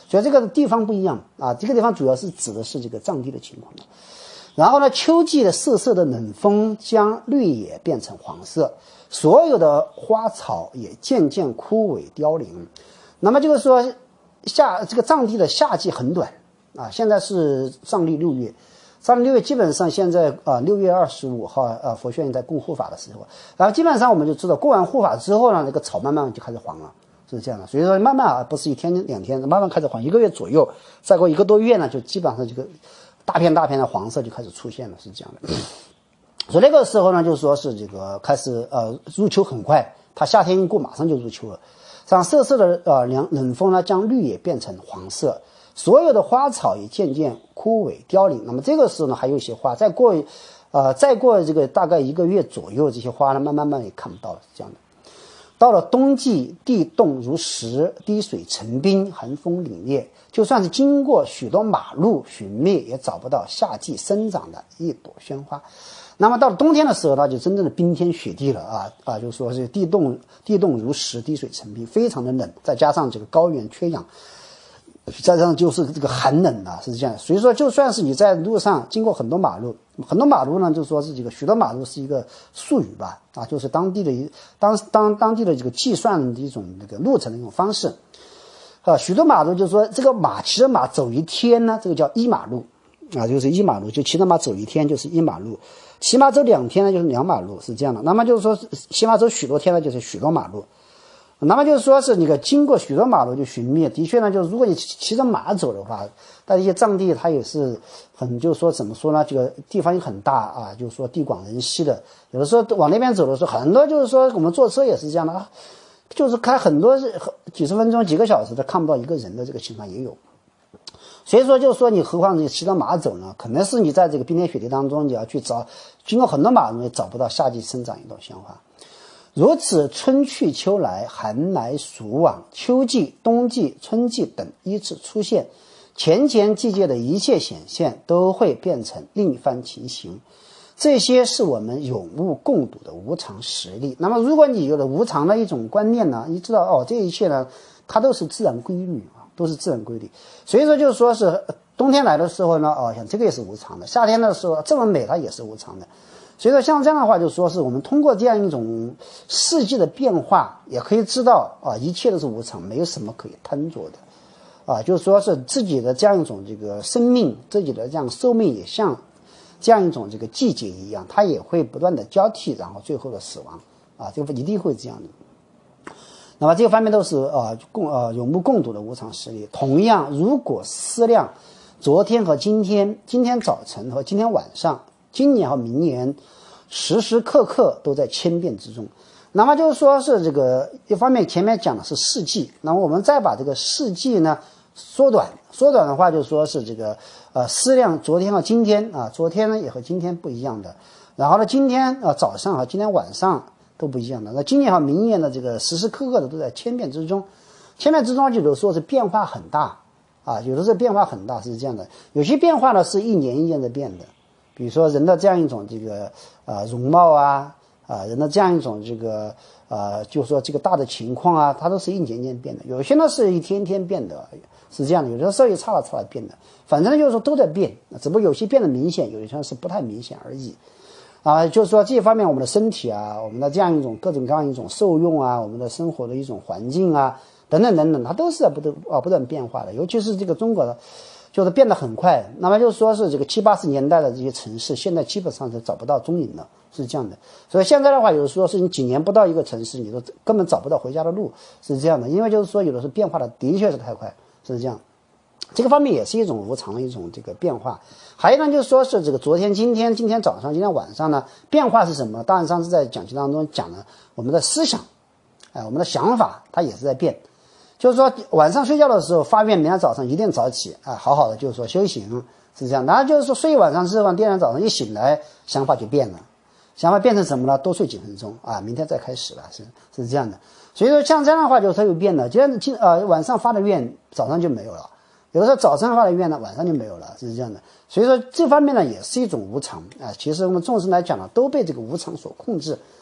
所以这个地方不一样啊，这个地方主要是指的是这个藏地的情况。然后呢，秋季的瑟瑟的冷风将绿野变成黄色，所有的花草也渐渐枯萎凋零。那么就是说，夏这个藏地的夏季很短啊，现在是藏历六月，藏历六月基本上现在啊六月二十五号啊佛学院在供护法的时候，然后基本上我们就知道过完护法之后呢，这个草慢慢就开始黄了。是这样的，所以说慢慢啊，不是一天两天，慢慢开始黄，一个月左右，再过一个多月呢，就基本上这个大片大片的黄色就开始出现了，是这样的。所以那个时候呢，就是说是这个开始呃入秋很快，它夏天一过马上就入秋了。像瑟瑟的呃凉冷风呢，将绿野变成黄色，所有的花草也渐渐枯萎凋零。那么这个时候呢，还有一些花，再过呃再过这个大概一个月左右，这些花呢，慢慢慢也看不到了，是这样的。到了冬季，地冻如石，滴水成冰，寒风凛冽，就算是经过许多马路寻觅，也找不到夏季生长的一朵鲜花。那么到了冬天的时候，那就真正的冰天雪地了啊啊！就说是地冻地冻如石，滴水成冰，非常的冷，再加上这个高原缺氧，再加上就是这个寒冷啊，是这样。所以说，就算是你在路上经过很多马路，很多马路呢，就说是这个许多马路是一个术语吧，啊，就是当地的一当当当地的这个计算的一种这个路程的一种方式，啊，许多马路就是说这个马骑着马走一天呢，这个叫一马路，啊，就是一马路，就骑着马走一天就是一马路，骑马走两天呢就是两马路，是这样的。那么就是说骑马走许多天呢就是许多马路。那么就是说是那个经过许多马路就寻觅，的确呢，就是如果你骑着马走的话，但一些藏地它也是很，就是说怎么说呢，这个地方也很大啊，就是说地广人稀的，有的时候往那边走的时候，很多就是说我们坐车也是这样的啊，就是开很多几十分钟、几个小时的看不到一个人的这个情况也有。所以说就是说你何况你骑着马走呢，可能是你在这个冰天雪地当中，你要去找，经过很多马路也找不到夏季生长一朵鲜花。如此春去秋来，寒来暑往，秋季、冬季、春季等依次出现，前前季节的一切显现都会变成另一番情形。这些是我们有目共睹的无常实例。那么如果你有了无常的一种观念呢，你知道哦，这一切呢它都是自然规律啊，都是自然规律。所以说就是说是冬天来的时候呢，哦，像这个也是无常的，夏天的时候这么美它也是无常的。所以说像这样的话，就说是我们通过这样一种世纪的变化，也可以知道啊，一切都是无常，没有什么可以贪着的，啊，就是说是自己的这样一种这个生命，自己的这样寿命也像这样一种这个季节一样，它也会不断的交替，然后最后的死亡，啊，这个一定会这样的。那么这个方面都是啊共啊有目共睹的无常实例。同样，如果思量昨天和今天，今天早晨和今天晚上，今年和明年，时时刻刻都在千变之中。那么就是说是这个一方面前面讲的是世纪，那么我们再把这个世纪呢缩短，缩短的话就是说是这个呃思量昨天和今天啊，昨天呢也和今天不一样的，然后呢今天啊早上和今天晚上都不一样的，那今年和明年的这个时时刻刻的都在千变之中，千变之中有的时候是变化很大啊，有的时候变化很大是这样的，有些变化呢是一年一年的变的。比如说人的这样一种这个呃容貌啊啊人的这样一种这个呃就是说这个大的情况啊，它都是一年一年变的，有些呢是一天一天变的，是这样的，有的时候也差了差了变的，反正就是说都在变，只不过有些变得明显，有些是不太明显而已啊。就是说这一方面我们的身体啊，我们的这样一种各种各样一种受用啊，我们的生活的一种环境啊等等等等，它都是在不断啊不断变化的，尤其是这个中国的就是变得很快。那么就是说是这个七八十年代的这些城市，现在基本上是找不到踪影了，是这样的。所以现在的话，有的时候是你几年不到一个城市，你都根本找不到回家的路，是这样的。因为就是说有的时候变化的的确是太快，是这样。这个方面也是一种无常的一种这个变化。还有呢，就是说是这个昨天、今天、今天早上、今天晚上呢，变化是什么？当然上次在讲题当中讲了我们的思想，哎，我们的想法它也是在变。就是说晚上睡觉的时候发愿明天早上一定早起啊，好好的就是说修行，是这样。然后就是说睡一晚上之后，第二天早上一醒来想法就变了，想法变成什么呢？多睡几分钟啊，明天再开始了，是是这样的。所以说像这样的话就是它有变的，今天今呃晚上发的愿早上就没有了，有的时候早上发的愿呢晚上就没有了，是这样的。所以说这方面呢也是一种无常啊。其实我们众生来讲呢都被这个无常所控制。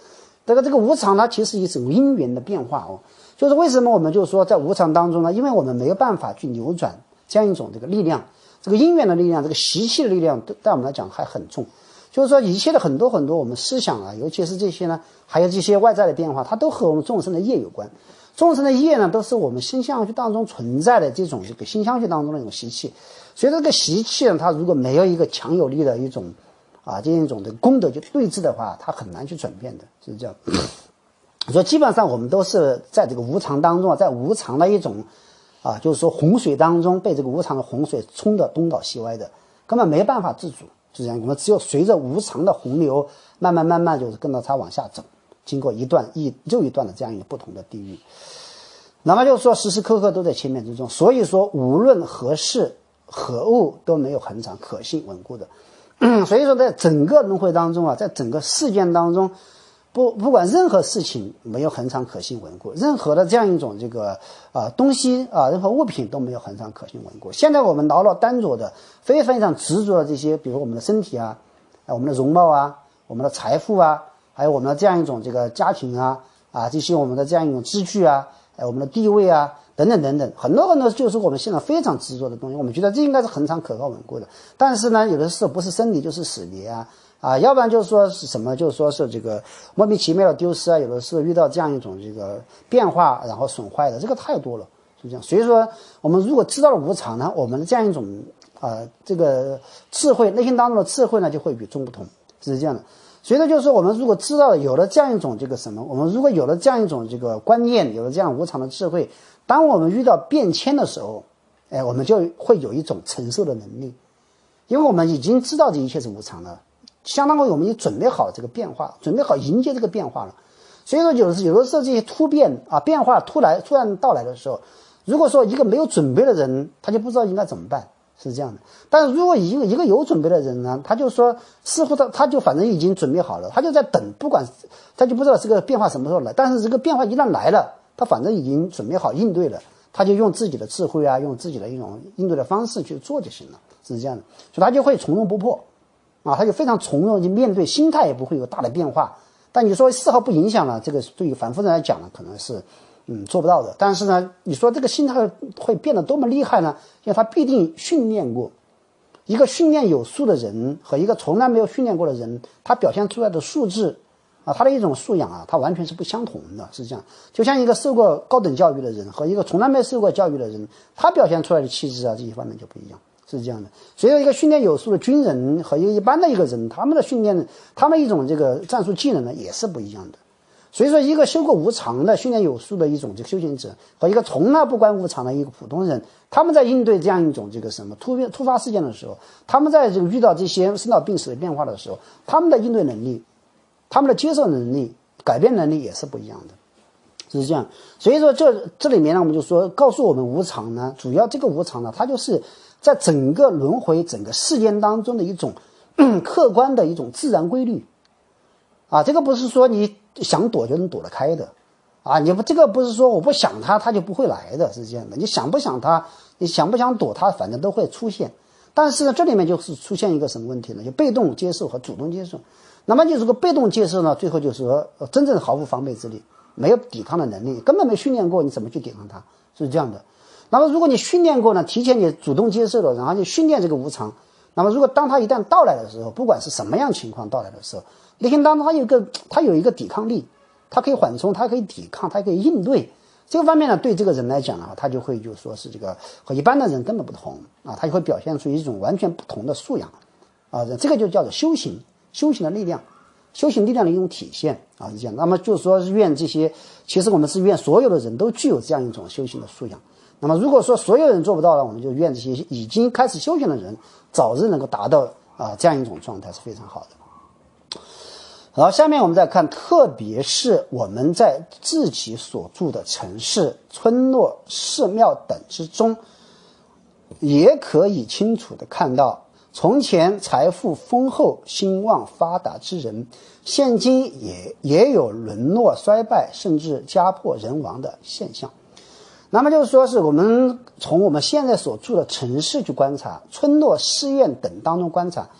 这个这个无常它其实一种因缘的变化哦，就是为什么我们就说在无常当中呢？因为我们没有办法去扭转这样一种这个力量，这个因缘的力量，这个习气的力量，对我们来讲还很重。就是说一切的很多很多我们思想啊，尤其是这些呢，还有这些外在的变化，它都和我们众生的业有关。众生的业呢，都是我们心相续当中存在的这种这个心相续当中的一种习气。所以这个习气呢，它如果没有一个强有力的一种啊这样一种的功德就对治的话，它很难去转变的，是这样。所以基本上我们都是在这个无常当中，在无常的一种啊，就是说洪水当中被这个无常的洪水冲得东倒西歪的，根本没办法自主。就这样，我们只有随着无常的洪流，慢慢慢慢就是跟着它往下走，经过一段一又一段的这样一个不同的地狱。那么就是说，时时刻刻都在千变之中，所以说无论何事何物都没有恒常可信稳固的。嗯，所以说在整个轮回当中啊，在整个事件当中，不不管任何事情没有恒常可信稳固，任何的这样一种这个啊、呃、东西啊，任何物品都没有恒常可信稳固。现在我们牢牢担着的，非常非常执着的这些，比如我们的身体啊，我们的容貌啊，我们的财富啊，还有我们的这样一种这个家庭啊啊，这些我们的这样一种支据啊，哎，我们的地位啊，等等等等，很多很多就是我们现在非常执着的东西。我们觉得这应该是恒常可靠稳固的，但是呢，有的时候不是生离就是死别啊。啊，要不然就是说是什么，就是说是这个莫名其妙的丢失啊，有的时候遇到这样一种这个变化，然后损坏的，这个太多了，是这样。所以说，我们如果知道了无常呢，我们的这样一种啊、呃，这个智慧，内心当中的智慧呢，就会与众不同，是这样的。所以呢，就是说，我们如果知道了有了这样一种这个什么，我们如果有了这样一种这个观念，有了这样无常的智慧，当我们遇到变迁的时候，哎，我们就会有一种承受的能力，因为我们已经知道这一切是无常的。相当于我们已经准备好这个变化，准备好迎接这个变化了。所以说有的有的时候这些突变啊变化突来突然到来的时候，如果说一个没有准备的人，他就不知道应该怎么办，是这样的。但是如果一个一个有准备的人呢，他就说似乎他他就反正已经准备好了，他就在等，不管他就不知道这个变化什么时候来，但是这个变化一旦来了，他反正已经准备好应对了，他就用自己的智慧啊，用自己的一种应对的方式去做就行了，是这样的。所以他就会从容不迫。啊，他就非常从容去面对，心态也不会有大的变化。但你说丝毫不影响了，这个对于凡夫人来讲呢，可能是嗯做不到的。但是呢，你说这个心态会变得多么厉害呢？因为他必定训练过。一个训练有素的人和一个从来没有训练过的人，他表现出来的素质啊，他的一种素养啊，他完全是不相同的，是这样。就像一个受过高等教育的人和一个从来没受过教育的人，他表现出来的气质啊，这些方面就不一样。是这样的，所以一个训练有素的军人和一个一般的一个人，他们的训练，他们一种这个战术技能呢，也是不一样的。所以说，一个修过无常的训练有素的一种这个修行者，和一个从来不观无常的一个普通人，他们在应对这样一种这个什么突变突发事件的时候，他们在这个遇到这些生老病死的变化的时候，他们的应对能力、他们的接受能力、改变能力也是不一样的。是这样，所以说这这里面呢，我们就说告诉我们无常呢，主要这个无常呢，它就是在整个轮回、整个事件当中的一种客观的一种自然规律啊。这个不是说你想躲就能躲得开的啊，你不这个不是说我不想它，它就不会来的，是这样的。你想不想它，你想不想躲它，反正都会出现。但是呢，这里面就是出现一个什么问题呢？就被动接受和主动接受。那么你如果被动接受呢，最后就是说真正毫无防备之力。没有抵抗的能力，根本没训练过，你怎么去抵抗它？是这样的。那么如果你训练过呢，提前你主动接受了，然后你训练这个无常，那么如果当它一旦到来的时候，不管是什么样情况到来的时候，内心当中它有一个它有一个抵抗力，它可以缓冲，它可以抵抗，它可以应对。这个方面呢，对这个人来讲啊，他就会就说是这个和一般的人根本不同啊，他就会表现出一种完全不同的素养啊，这个就叫做修行，修行的力量。修行力量的一种体现啊，是这样。那么就是说是愿这些，其实我们是愿所有的人都具有这样一种修行的素养。那么如果说所有人做不到了，我们就愿这些已经开始修行的人早日能够达到啊这样一种状态是非常好的。好，下面我们再看，特别是我们在自己所住的城市、村落、寺庙等之中，也可以清楚地看到。从前财富丰厚、兴旺发达之人，现今也也有沦落衰败，甚至家破人亡的现象。那么就是说，是我们从我们现在所住的城市去观察，村落、寺院等当中观察，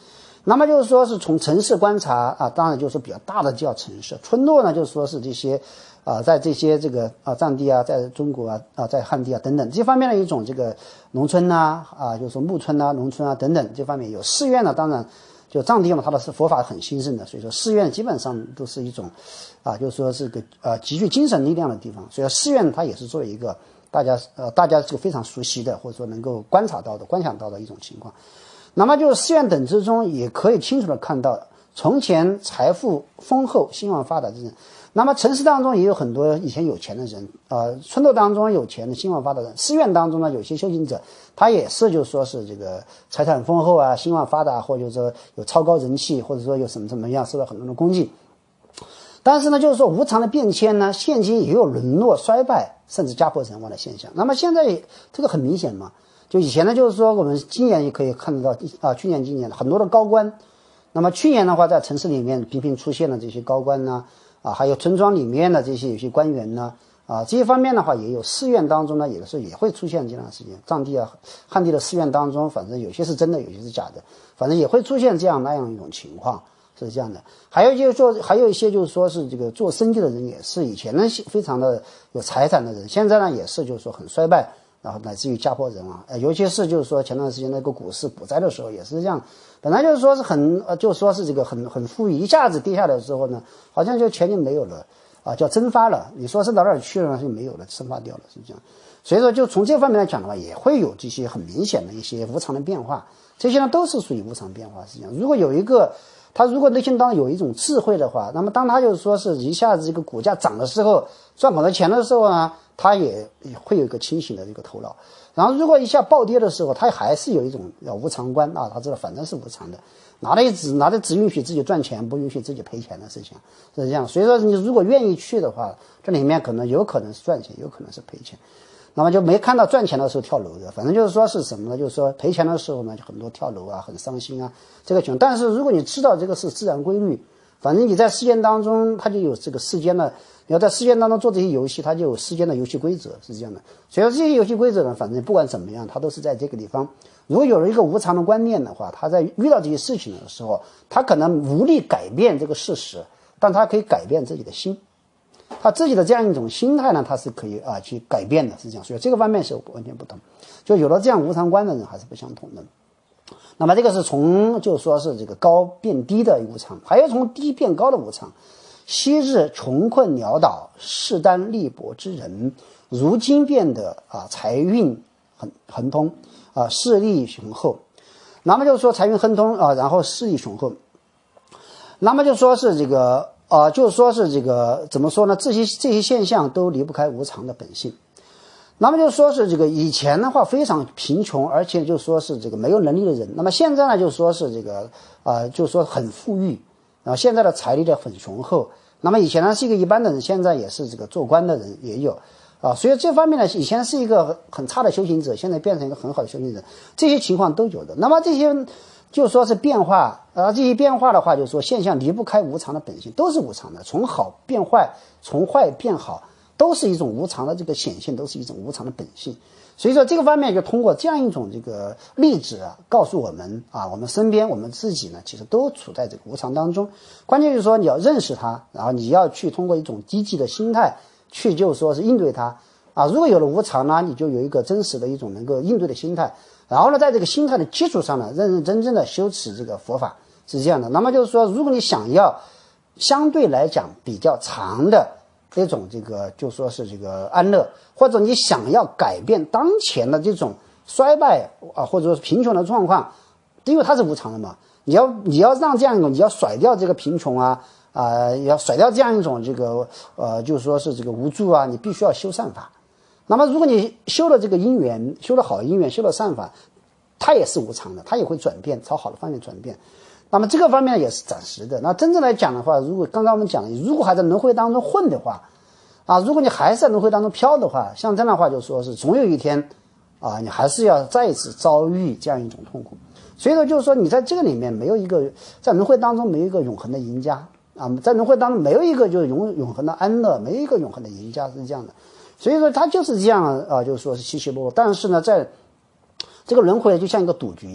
那么就是说是从城市观察啊，当然就是比较大的叫城市，村落呢就是说是这些啊，在这些这个啊藏地啊，在中国啊啊，在汉地啊等等这方面的一种这个农村呐 啊, 啊，就是说牧村呐、啊、农村啊等等这方面有寺院呢，当然就藏地嘛，它的是佛法很兴盛的，所以说寺院基本上都是一种啊，就是说是个呃极具精神力量的地方，所以说寺院它也是作为一个大家呃大家这个非常熟悉的或者说能够观察到的观想到的一种情况。那么就是寺院等之中也可以清楚的看到，从前财富丰厚、兴旺发达之人。那么城市当中也有很多以前有钱的人，呃，村落当中有钱的、兴旺发达的人，寺院当中呢，有些修行者他也是就是说是这个财产丰厚啊、兴旺发达，或者说有超高人气，或者说有什么什么样受到很多的恭敬。但是呢，就是说无常的变迁呢，现今也有沦落、衰败，甚至家破人亡的现象。那么现在这个很明显嘛。就以前呢，就是说我们今年也可以看得到啊，去年今年很多的高官，那么去年的话，在城市里面频频出现了这些高官呢，啊，还有村庄里面的这些有些官员呢，啊，这些方面的话也有寺院当中呢，有的时候也会出现这样的事情。藏地啊、汉地的寺院当中，反正有些是真的，有些是假的，反正也会出现这样那样一种情况，是这样的。还有就是说，还有一些就是说是这个做生意的人也是以前呢非常的有财产的人，现在呢也是就是说很衰败。然后乃至于家破人亡，呃，尤其是就是说前段时间那个股市股灾的时候也是这样，本来就是说是很呃，就是说是这个很很富裕，一下子跌下来的时候呢，好像就钱就没有了啊，叫蒸发了。你说是到哪儿去了呢？就没有了，蒸发掉了，是这样。所以说，就从这方面来讲的话，也会有这些很明显的一些无常的变化，这些呢都是属于无常变化。是这样，如果有一个他如果内心当中有一种智慧的话，那么当他就是说是一下子这个股价涨的时候，赚很多钱的时候呢，他也会有一个清醒的这个头脑。然后如果一下暴跌的时候，他还是有一种要无常观啊，他知道反正是无常的，拿的只拿的只允许自己赚钱，不允许自己赔钱的事情，是这样。所以说你如果愿意去的话，这里面可能有可能是赚钱，有可能是赔钱。那么就没看到赚钱的时候跳楼的，反正就是说是什么呢？就是说赔钱的时候呢，就很多跳楼啊，很伤心啊，这个情况。但是如果你知道这个是自然规律，反正你在世间当中，它就有这个世间的，你要在世间当中做这些游戏，它就有世间的游戏规则，是这样的。所以说这些游戏规则呢，反正不管怎么样，它都是在这个地方。如果有了一个无常的观念的话，他在遇到这些事情的时候，他可能无力改变这个事实，但他可以改变自己的心。他自己的这样一种心态呢，他是可以啊去改变的，是这样。所以这个方面是完全不同，就有了这样无常观的人还是不相同的。那么这个是从就说是这个高变低的无常，还有从低变高的无常。昔日穷困潦倒、势单力薄之人，如今变得啊财运很亨通啊，势力雄厚。那么就是说财运亨通啊，然后势力雄厚。那么就说是这个。啊、呃，就是说是这个怎么说呢？这些这些现象都离不开无常的本性。那么就说是这个以前的话非常贫穷，而且就说是这个没有能力的人。那么现在呢，就说是这个啊、呃，就说很富裕，然后现在的财力的很雄厚。那么以前呢是一个一般的人，现在也是这个做官的人也有啊。所以这方面呢，以前是一个很差的修行者，现在变成一个很好的修行者，这些情况都有的。那么这些。就说是变化，而、呃、这些变化的话，就是说现象离不开无常的本性，都是无常的，从好变坏，从坏变好，都是一种无常的这个显现，都是一种无常的本性。所以说这个方面就通过这样一种这个例子啊，告诉我们啊，我们身边我们自己呢，其实都处在这个无常当中。关键就是说你要认识它，然后你要去通过一种积极的心态去就说是应对它啊。如果有了无常呢，你就有一个真实的一种能够应对的心态。然后呢，在这个心态的基础上呢，认认真真的修持这个佛法，是这样的。那么就是说，如果你想要相对来讲比较长的这种这个，就说是这个安乐，或者你想要改变当前的这种衰败啊，或者说是贫穷的状况，因为它是无常的嘛，你要你要让这样一种，你要甩掉这个贫穷啊啊、呃，要甩掉这样一种这个呃，就是说是这个无助啊，你必须要修善法。那么如果你修了这个因缘，修了好因缘，修了善法，它也是无常的，它也会转变，朝好的方面转变。那么这个方面也是暂时的。那真正来讲的话，如果刚刚我们讲的，如果还在轮回当中混的话，啊，如果你还是在轮回当中飘的话，像这样的话就说是总有一天啊，你还是要再一次遭遇这样一种痛苦。所以说就是说你在这个里面没有一个，在轮回当中没有一个永恒的赢家啊，在轮回当中没有一个就是永永恒的安乐，没有一个永恒的赢家，是这样的。所以说它就是这样啊，就是说是起起落落。但是呢，在这个轮回就像一个赌局一样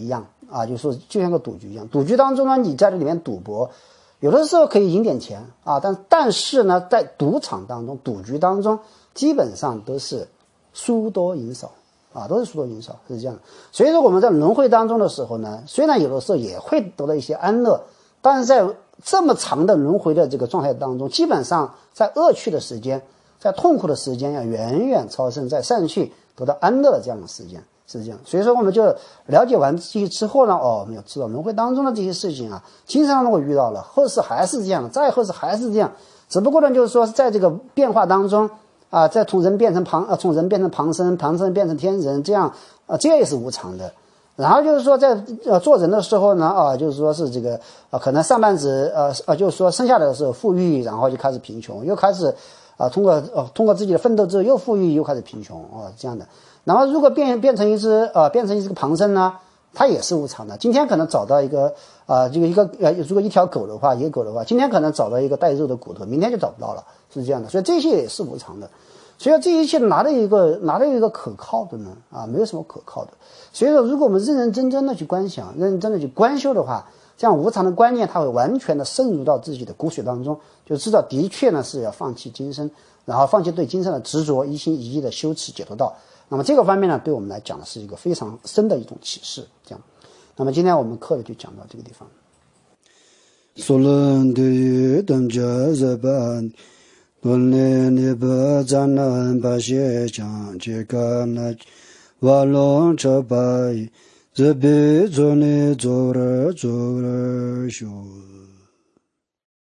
啊，就说就像个赌局一样，赌局当中呢，你在这里面赌博，有的时候可以赢点钱啊，但但是呢，在赌场当中、赌局当中，基本上都是输多赢少啊，都是输多赢少，是这样的。所以说我们在轮回当中的时候呢，虽然有的时候也会得到一些安乐，但是在这么长的轮回的这个状态当中，基本上在恶趣的时间，在痛苦的时间要远远超胜在善趣得到安乐的这样的时间。是这样，所以说我们就了解完这些之后呢，哦，我们就知道轮回当中的这些事情啊，经常能够遇到了，后世还是这样的，再后世还是这样，只不过呢，就是说在这个变化当中啊，再从人变成旁啊，从人变成旁生，旁生变成天人，这样啊，这也是无常的。然后就是说在呃做人的时候呢，啊，就是说是这个啊，可能上半子呃呃，就是说生下来的时候富裕，然后就开始贫穷，又开始啊通过呃通过自己的奋斗之后又富裕，又开始贫穷啊，这样的。然后如果变变成一只呃变成一只旁生呢，它也是无常的。今天可能找到一个呃这个一个呃如果一条狗的话，野狗的话，今天可能找到一个带肉的骨头，明天就找不到了，是这样的。所以这些也是无常的。所以这一切哪里有一个哪里有一个可靠的呢？啊，没有什么可靠的。所以说，如果我们认认真真的去观想，认认真的去观修的话，这样无常的观念它会完全的渗入到自己的骨血当中，就知道的确呢是要放弃今生，然后放弃对今生的执着，一心一意的修持解脱道。那么这个方面呢，对我们来讲呢，是一个非常深的一种启示。这样，那么今天我们课呢就讲到这个地方。 索伦的与等着日本，伦理你不咱能把些讲这个那瓦隆这白，日本做你做了做了修。